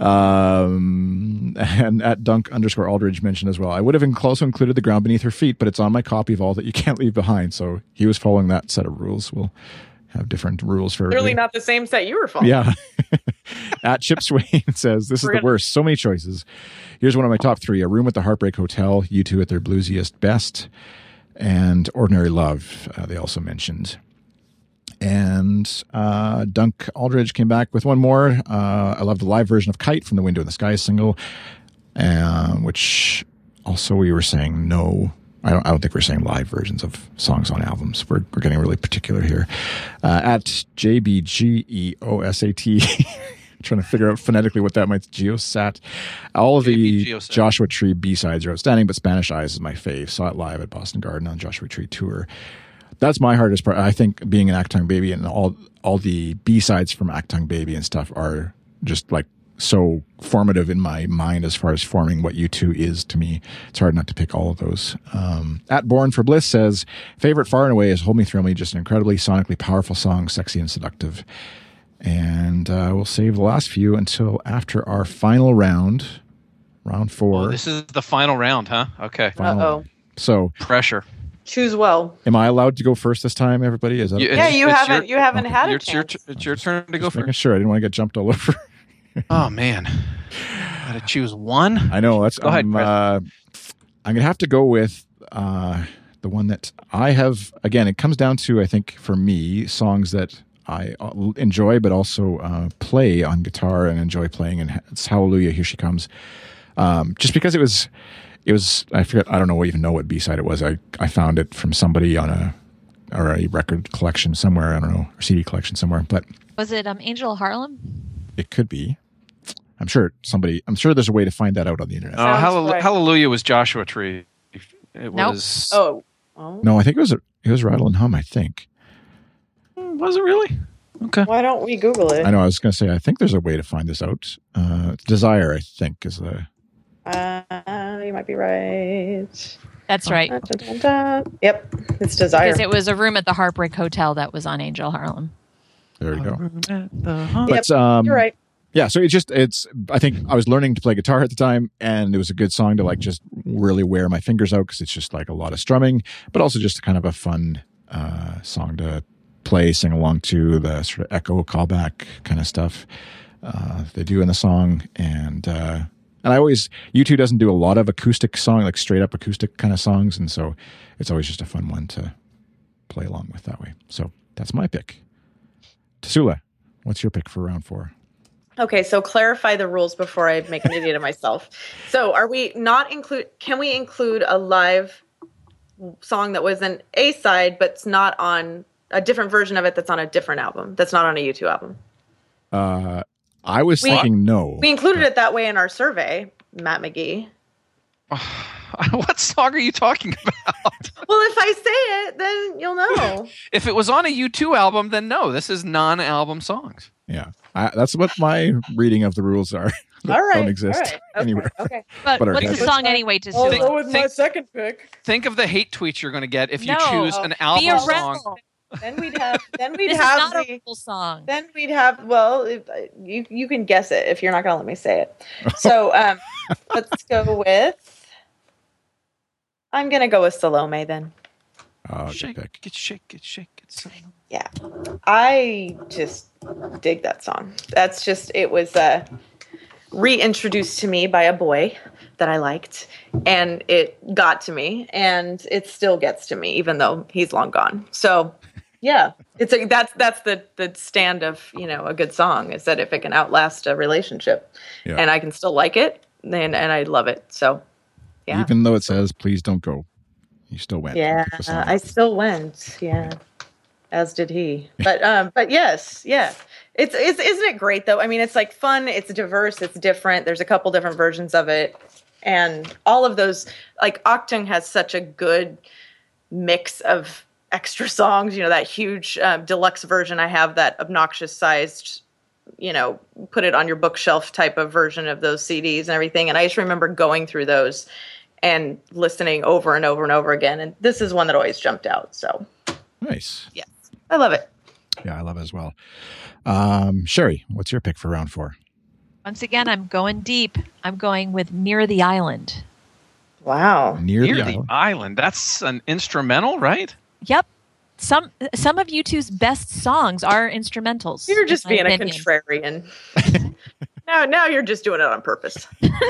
Um, and at Dunk underscore Aldridge mentioned as well. I would have inc- also included The Ground Beneath Her Feet, but it's on my copy of All That You Can't Leave Behind. So he was following that set of rules. We'll have different rules for Clearly everybody. not the same set you were following. Yeah. At Chip Swain says, this is We're the gonna- worst. So many choices. Here's one of my top three. A Room at the Heartbreak Hotel, U two at their bluesiest best, and Ordinary Love, uh, they also mentioned. And uh, Dunk Aldridge came back with one more. Uh, I love the live version of Kite from the Window in the Sky single, uh, which also we were saying no. I don't, I don't think we're saying live versions of songs on albums. We're, we're getting really particular here. Uh, at J B G E O S A T, trying to figure out phonetically what that might be. Geosat. All of the Geosat. Joshua Tree B-sides are outstanding, but Spanish Eyes is my fave. Saw it live at Boston Garden on Joshua Tree tour. That's my hardest part. I think being an Actung Baby and all all the B-sides from Actung Baby and stuff are just like so formative in my mind as far as forming what U two is to me. It's hard not to pick all of those. Um, at Born for Bliss says, favorite far and away is Hold Me Thrill Me, just an incredibly sonically powerful song, sexy and seductive. And uh, we'll save the last few until after our final round, round four. Oh, this is the final round, huh? Okay. Final Uh-oh. round. So Pressure. Choose well. am I allowed to go first this time, everybody? Is that You- Yeah, It's- you it's haven't your- you haven't had a It's your, chance. it's your turn to go Just making first. sure I didn't want to get jumped all over. Oh, man. Gotta choose one. I know. That's Go ahead, um, Chris. uh, I'm gonna have to go with uh, the one that I have. Again, it comes down to, I think, for me, songs that I enjoy, but also uh, play on guitar and enjoy playing. And it's Hallelujah, Here She Comes. Um, just because it was, it was. I forget. I don't know even know what B side it was. I I found it from somebody on a or a record collection somewhere. I don't know, or C D collection somewhere, but Was it um, Angel Harlem? it could be. I'm sure somebody. I'm sure there's a way to find that out on the internet. Oh, Sounds Hallelu- right. Hallelujah was Joshua Tree. It Nope. was. Oh. oh. No, I think it was. A, it was Rattle and Hum. I think. Was it really? Okay. Why don't we Google it? I know. I was going to say. I think there's a way to find this out. Uh, Desire, I think, is the. Uh, you might be right. That's right. Dun, dun, dun, dun. Yep, it's Desire. Because it was A Room at the Heartbreak Hotel that was on Angel Harlem. There you go. Yep, But um, you're right. yeah, so it's just it's. I think I was learning to play guitar at the time, and it was a good song to like just really wear my fingers out because it's just like a lot of strumming, but also just kind of a fun uh, song to play, sing along to, the sort of echo callback kind of stuff uh, they do in the song, and uh, and I always U two doesn't do a lot of acoustic song, like straight up acoustic kind of songs, and so it's always just a fun one to play along with that way. So that's my pick. Tasula, what's your pick for round four? Okay, so clarify the rules before I make an idiot of myself. So, are we not include? Can we include a live song that was an A side, but it's not on a different version of it that's on a different album? That's not on a U two album. Uh, I was We- thinking no. We included it that way in our survey, Matt McGee. What song are you talking about? Well, if I say it, then you'll know. If it was on a U two album, then no. This is non-album songs. Yeah, I, that's what my reading of the rules are. That All right, don't exist all right, okay, anywhere. Okay. But But our what's guess- the song anyway, to Think- Sue? with think- second pick. Think of the hate tweets you're going to get if you No. choose Oh. an Be album a song. rebel. Then we'd have. Then we'd This have is not the, a full song. Then we'd have. Well, if, you you can guess it if you're not going to let me say it. So um, let's go with. I'm going to go with Salome then. Oh, good Shake pick. it, shake it, shake it. So- Yeah, I just dig that song. That's just it was uh, reintroduced to me by a boy that I liked, and it got to me, and it still gets to me, even though he's long gone. So, yeah, it's a, that's that's the the stand of you know a good song is that if it can outlast a relationship, Yeah. and I can still like it, then and I love it. So, yeah, Even though it says, please don't go, you still went. and yeah, picked the song. I still went. Yeah, as did he. But um, but yes, yeah. It's, it's isn't it great though? I mean, it's like fun. It's diverse. It's different. There's a couple different versions of it, and all of those. Like Octung has such a good mix of extra songs. You know, that huge um, deluxe version. I have that obnoxious sized. You know, put it on your bookshelf type of version of those C Ds and everything. And I just remember going through those and listening over and over and over again. And this is one that always jumped out. So Nice. yes, I love it. Yeah, I love it as well. Um, Sherry, what's your pick for round four? Once again, I'm going deep. I'm going with Near the Island. Wow. Near, Near the, the island. island. That's an instrumental, right? Yep. Some some of U two's best songs are instrumentals. You're just in my being a opinion. contrarian. now, now you're just doing it on purpose.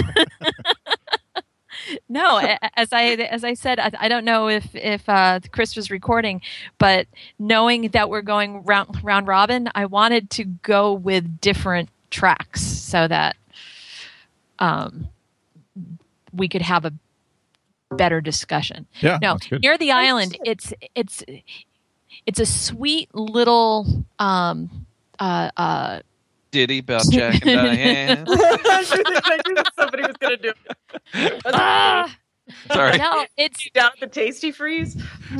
No, a- as I as I said, I, I don't know if if uh, Chris was recording, but knowing that we're going round round robin, I wanted to go with different tracks so that um, we could have a better discussion. Yeah, No, that's good. Near the Island, it's it's it's a sweet little um, uh, uh, Ditty about Jack and Diane. I knew that, I knew that somebody was going to do it. ah, Sorry. no, it's Down at the Tasty Freeze.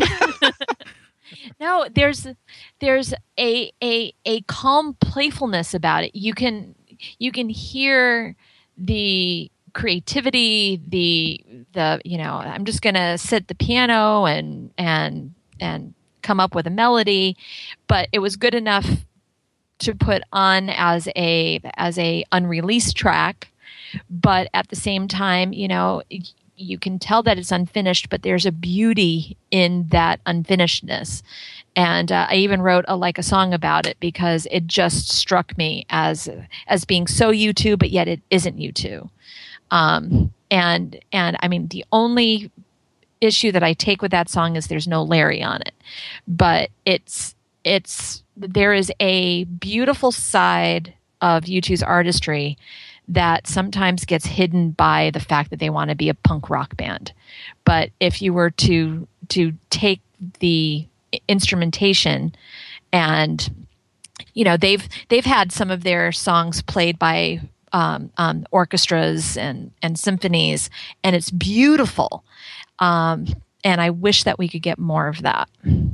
no, there's there's a a a calm playfulness about it. You can you can hear the creativity, the the you know, I'm just gonna sit the piano and and and come up with a melody, but it was good enough to put on as a as a unreleased track, but at the same time, you know, you can tell that it's unfinished, but there's a beauty in that unfinishedness. And uh, I even wrote a like a song about it because it just struck me as as being so U two, but yet it isn't U two. Um, and and I mean, the only issue that I take with that song is there's no Larry on it, but it's it's there is a beautiful side of U two's artistry that sometimes gets hidden by the fact that they want to be a punk rock band. But if you were to to take the instrumentation and you know they've they've had some of their songs played by um, um, orchestras and and symphonies, and it's beautiful. Um, and I wish that we could get more of that.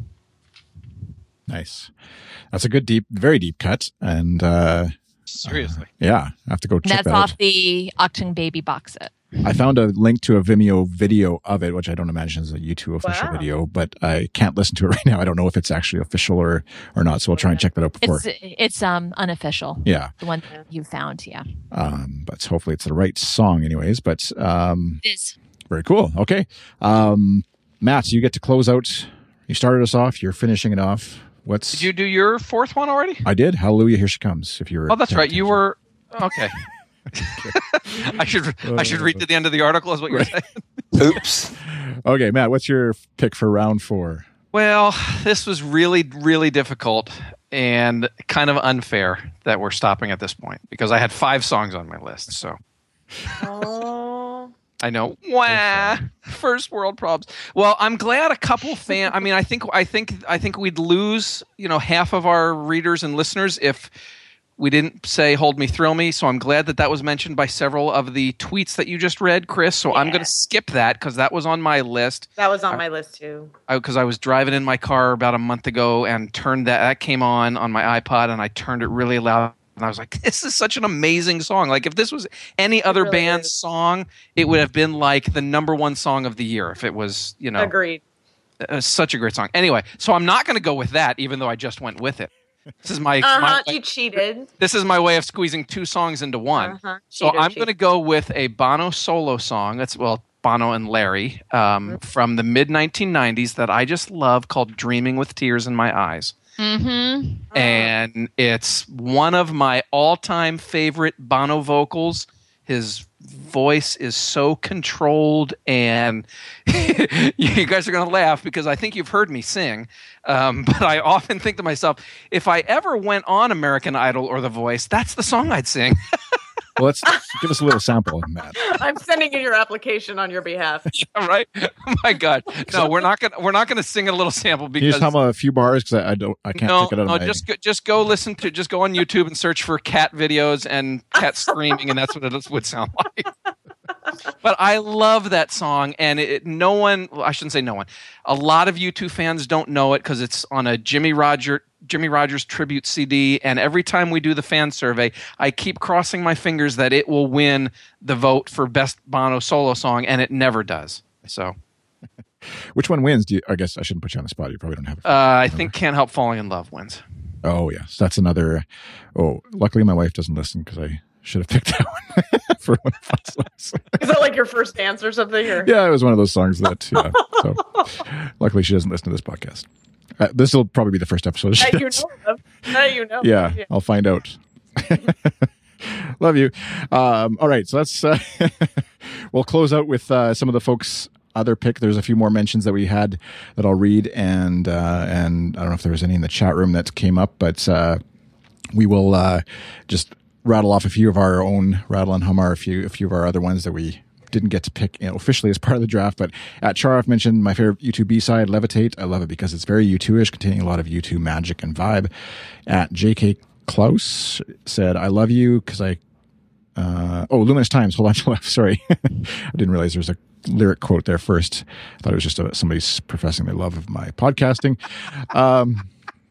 Nice. That's a good deep, very deep cut. And uh, Seriously. yeah, I have to go check That's that off out. the Octung Baby box set. I found a link to a Vimeo video of it, which I don't imagine is a U two official Wow. video, but I can't listen to it right now. I don't know if it's actually official or, or not. So I'll try and check that out before. It's it's um unofficial. Yeah. The one you found, yeah. Um, but hopefully it's the right song anyways, but um, It is. very cool. Okay. Um, Matt, you get to close out. You started us off. You're finishing it off. What's Did you do your fourth one already? I did. Hallelujah, here she comes. If you're Oh, that's right. You were okay. I should I should read to the end of the article is what you're saying. Oops. Okay, Matt, what's your pick for round four? Well, this was really, really difficult and kind of unfair that we're stopping at this point because I had five songs on my list. So Oh. I know, wah, first world problems. Well, I'm glad a couple fan. I mean, I think, I think, I think we'd lose, you know, half of our readers and listeners if we didn't say "Hold Me, Thrill Me." So I'm glad that that was mentioned by several of the tweets that you just read, Chris. So I'm Yeah. going to skip that because that was on my list. That was on my list too. Because I, I was driving in my car about a month ago and turned that that came on on my iPod and I turned it really loud and I was like, this is such an amazing song. Like if this was any other really band's is. song, it would have been like the number one song of the year if it was, you know. Agreed. Uh, such a great song. Anyway, so I'm not going to go with that, even though I just went with it. This is my, uh-huh, my you cheated. This is my way of squeezing two songs into one. Uh-huh. So Cheater, I'm cheater. going to go with a Bono solo song. That's well, Bono and Larry um, Mhm. from the mid nineteen nineties that I just love, called "Dreaming with Tears in My Eyes." Mm-hmm. And it's one of my all-time favorite Bono vocals. His voice is so controlled, and you guys are going to laugh because I think you've heard me sing. Um, but I often think to myself, if I ever went on American Idol or The Voice, that's the song I'd sing. Well, let's give us a little sample, Matt. I'm sending in your application on your behalf. All right? Oh my God! No, we're not gonna we're not gonna sing a little sample Can you because just hum a few bars because I, I don't I can't no, take it out no, of my. just go, just go listen to just go on YouTube and search for cat videos and cat screaming, and that's what it would sound like. But I love that song, and it, no one, well, I shouldn't say no one, a lot of U two fans don't know it because it's on a Jimmy Roger Jimmy Rogers tribute C D, and every time we do the fan survey, I keep crossing my fingers that it will win the vote for best Bono solo song, and it never does. So, Which one wins? Do you, I guess I shouldn't put you on the spot. You probably don't have it. uh, I think "Can't Help Falling in Love" wins. Oh yes, that's another. Oh, luckily my wife doesn't listen because I should have picked that one for one of my songs. Is that like your first dance or something? Or? Yeah, it was one of those songs that. Yeah. So luckily she doesn't listen to this podcast. Uh, this will probably be the first episode. She That you does. know of. That you know. Yeah, of. I'll find out. Love you. Um, all right, so let's uh, we'll close out with uh, some of the folks' other pick. There's a few more mentions that we had that I'll read, and uh, and I don't know if there was any in the chat room that came up, but uh, we will uh, just rattle off a few of our own, rattle and hum our a few a few of our other ones that we didn't get to pick, you know, officially as part of the draft. But at Charoff mentioned my favorite U two B-side, Levitate. I love it because it's very U two-ish, containing a lot of U two magic and vibe. At J K Klaus said, I love you because I, uh, oh, Luminous Times, hold on to left, sorry. I didn't realize there was a lyric quote there first. I thought it was just a, somebody professing their love of my podcasting. Um,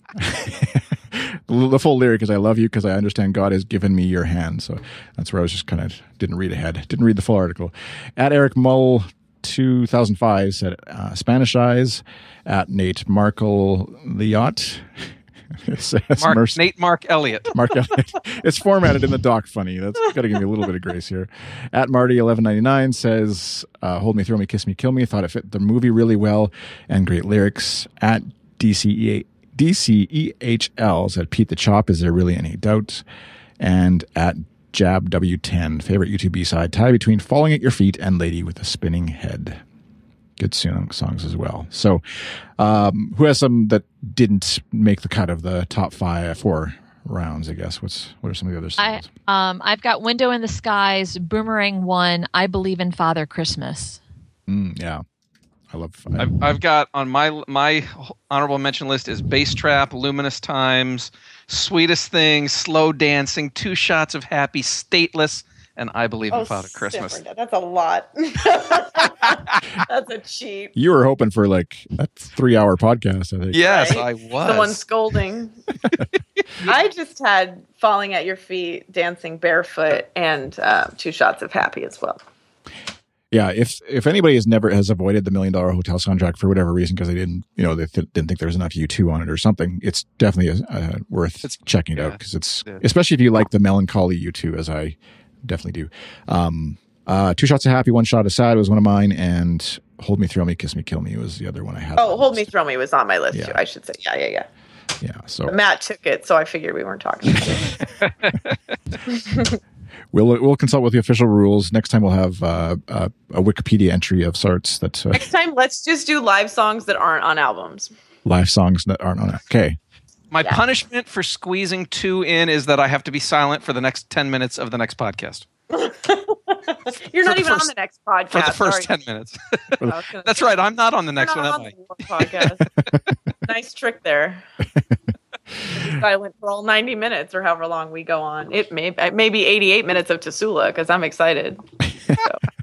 the, the full lyric is, I love you because I understand God has given me your hand. So that's where I was just kind of, didn't read ahead, didn't read the full article. At Eric Mull, two thousand five said, uh, Spanish Eyes. At Nate Markle Liot. It says Mark, Mercy. Nate Mark Elliott. Mark Elliott. It's formatted in the doc funny. That's got to give me a little bit of grace here. At Marty eleven ninety-nine says, uh, Hold Me, Throw Me, Kiss Me, Kill Me. Thought it fit the movie really well and great lyrics. At D C E D C E H L said, Pete the Chop, is there really any doubt? And at Jab W ten, favorite U two B-side, tie between Falling at Your Feet and Lady with a Spinning Head. Good song, songs as well. So, um, who has some that didn't make the cut of the top five, four rounds? I guess. What's what are some of the other I songs? um I've got Window in the Skies, Boomerang One, I Believe in Father Christmas. Mm, yeah, I love. I, I've, I've got on my my honorable mention list is Bass Trap, Luminous Times, Sweetest Thing, Slow Dancing, Two Shots of Happy, Stateless, and I Believe in Oh, Father Christmas. Stiffer. That's a lot. That's a cheat. you were hoping for like a three-hour podcast, I think. Yes, Right? I was. Someone scolding. I just had Falling at Your Feet, Dancing Barefoot, and uh, Two Shots of Happy as well. Yeah, if if anybody has never has avoided the Million Dollar Hotel soundtrack for whatever reason because they didn't, you know, they th- didn't think there was enough U two on it or something, it's definitely uh, worth It's- checking it yeah, out because it's yeah. especially if you like the melancholy U two, as I definitely do. Um, uh, Two Shots of Happy, One Shot of Sad was one of mine, and Hold Me, Thrill Me, Kiss Me, Kill Me was the other one I had. Oh, Hold Me, Throw Me was on my list Yeah. too, I should say. Yeah, yeah, yeah. Yeah, so Matt took it, so I figured we weren't talking about it. we'll we'll consult with the official rules next time. We'll have uh, uh, a Wikipedia entry of sorts that uh, Next time, let's just do live songs that aren't on albums. live songs that aren't on it. Okay. My Yeah. punishment for squeezing two in is that I have to be silent for the next ten minutes of the next podcast. You're not the even first- on the next podcast. For the first Sorry. ten minutes. I was gonna That's say, right. I'm not on the you're next not one, on am I? the War podcast. Nice trick there. Be silent for all ninety minutes or however long we go on. It may maybe eighty-eight minutes of Tasula because I'm excited. So.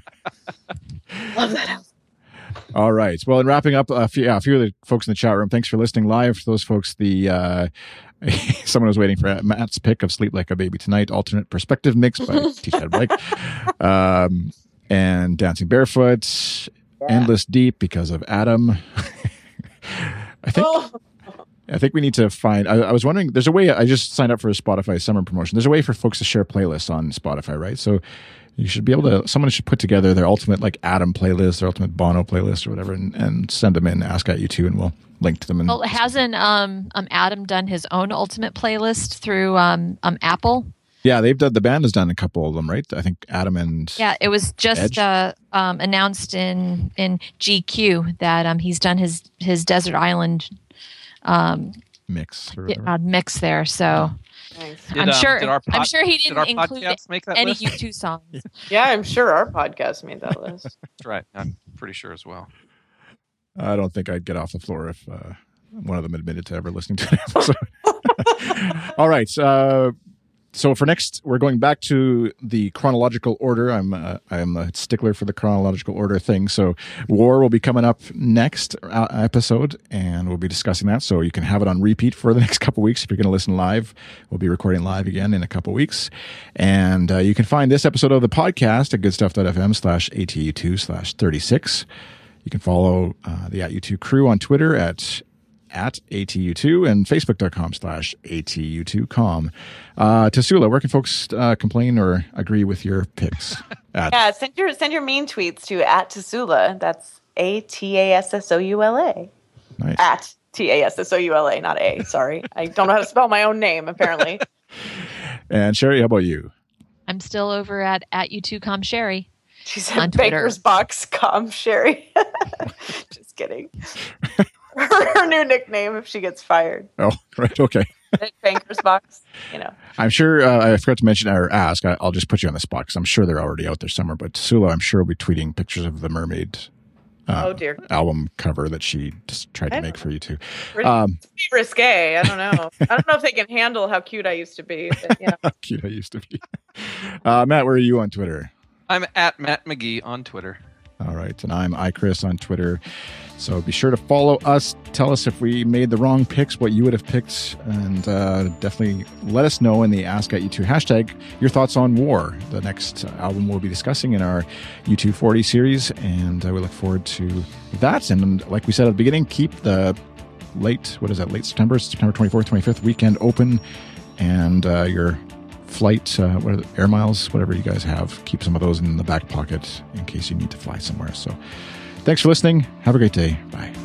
Love that house. All right. Well, in wrapping up, a few, yeah, a few of the folks in the chat room, thanks for listening live. For those folks, the uh, someone was waiting for Matt's pick of Sleep Like a Baby Tonight, alternate perspective mix by T. Chad Blake, um, and Dancing Barefoot, Yeah. Endless Deep because of Adam. I think Oh. I think we need to find. I, I was wondering. There's a way. I just signed up for a Spotify summer promotion. There's a way for folks to share playlists on Spotify, right? So you should be able to. Someone should put together their ultimate like Adam playlist, their ultimate Bono playlist, or whatever, and, and send them in. Ask at you too, and we'll link to them. And Well, hasn't um, um Adam done his own ultimate playlist through um, um Apple? yeah, they've done. The band has done a couple of them, right? I think Adam and Yeah, it was just Edge? uh, um, announced in in G Q that um he's done his his Desert Island um mix or whatever. uh, mix there. So Nice. Did, I'm um, sure did our I'm pod- sure he did our didn't include podcast make that any list? U two songs. Yeah, I'm sure our podcast made that list. That's right. I'm pretty sure as well. I don't think I'd get off the floor if uh, one of them admitted to ever listening to an episode. All right. Uh, so for next, we're going back to the chronological order. I'm uh, I'm a stickler for the chronological order thing. So War will be coming up next uh, episode, and we'll be discussing that. So you can have it on repeat for the next couple weeks if you're going to listen live. We'll be recording live again in a couple weeks, and uh, you can find this episode of the podcast at goodstuff.fm slash atu2 slash 36. You can follow uh, the At U two crew on Twitter at at A T U two and Facebook.com slash A T U two com. Uh, Tasula, where can folks uh, complain or agree with your picks? At? Yeah, send your send your mean tweets to at Tasula. That's A T A S S O U L A. Nice. At T A S S O U L A, not A. Sorry. I don't know how to spell my own name, apparently. And Sherry, how about you? I'm still over at at U two com Sherry. She's On at Twitter. Baker's Box Com Sherry. Just kidding. her, her new nickname if she gets fired. Oh, right. Okay. Banker's Box, you know. I'm sure uh, I forgot to mention or ask. I, I'll just put you on the spot because I'm sure they're already out there somewhere. But Tasula, I'm sure will be tweeting pictures of the Mermaid uh, Oh, dear. album cover that she just tried to I make don't for you too. Pretty Um, risque. I don't know. I don't know if they can handle how cute I used to be. But, you know. how cute I used to be. Uh, Matt, where are you on Twitter? I'm at Matt McGee on Twitter. All right. And I'm iChris on Twitter. So be sure to follow us. Tell us if we made the wrong picks, what you would have picked. And uh, definitely let us know in the Ask at U two hashtag your thoughts on War, the next album we'll be discussing in our U two forty series. And uh, we look forward to that. And like we said at the beginning, keep the late, what is that, late September, September twenty-fourth, twenty-fifth weekend open. And uh, your flight, uh, what are the, air miles, whatever you guys have, keep some of those in the back pocket in case you need to fly somewhere. So thanks for listening. Have a great day. Bye.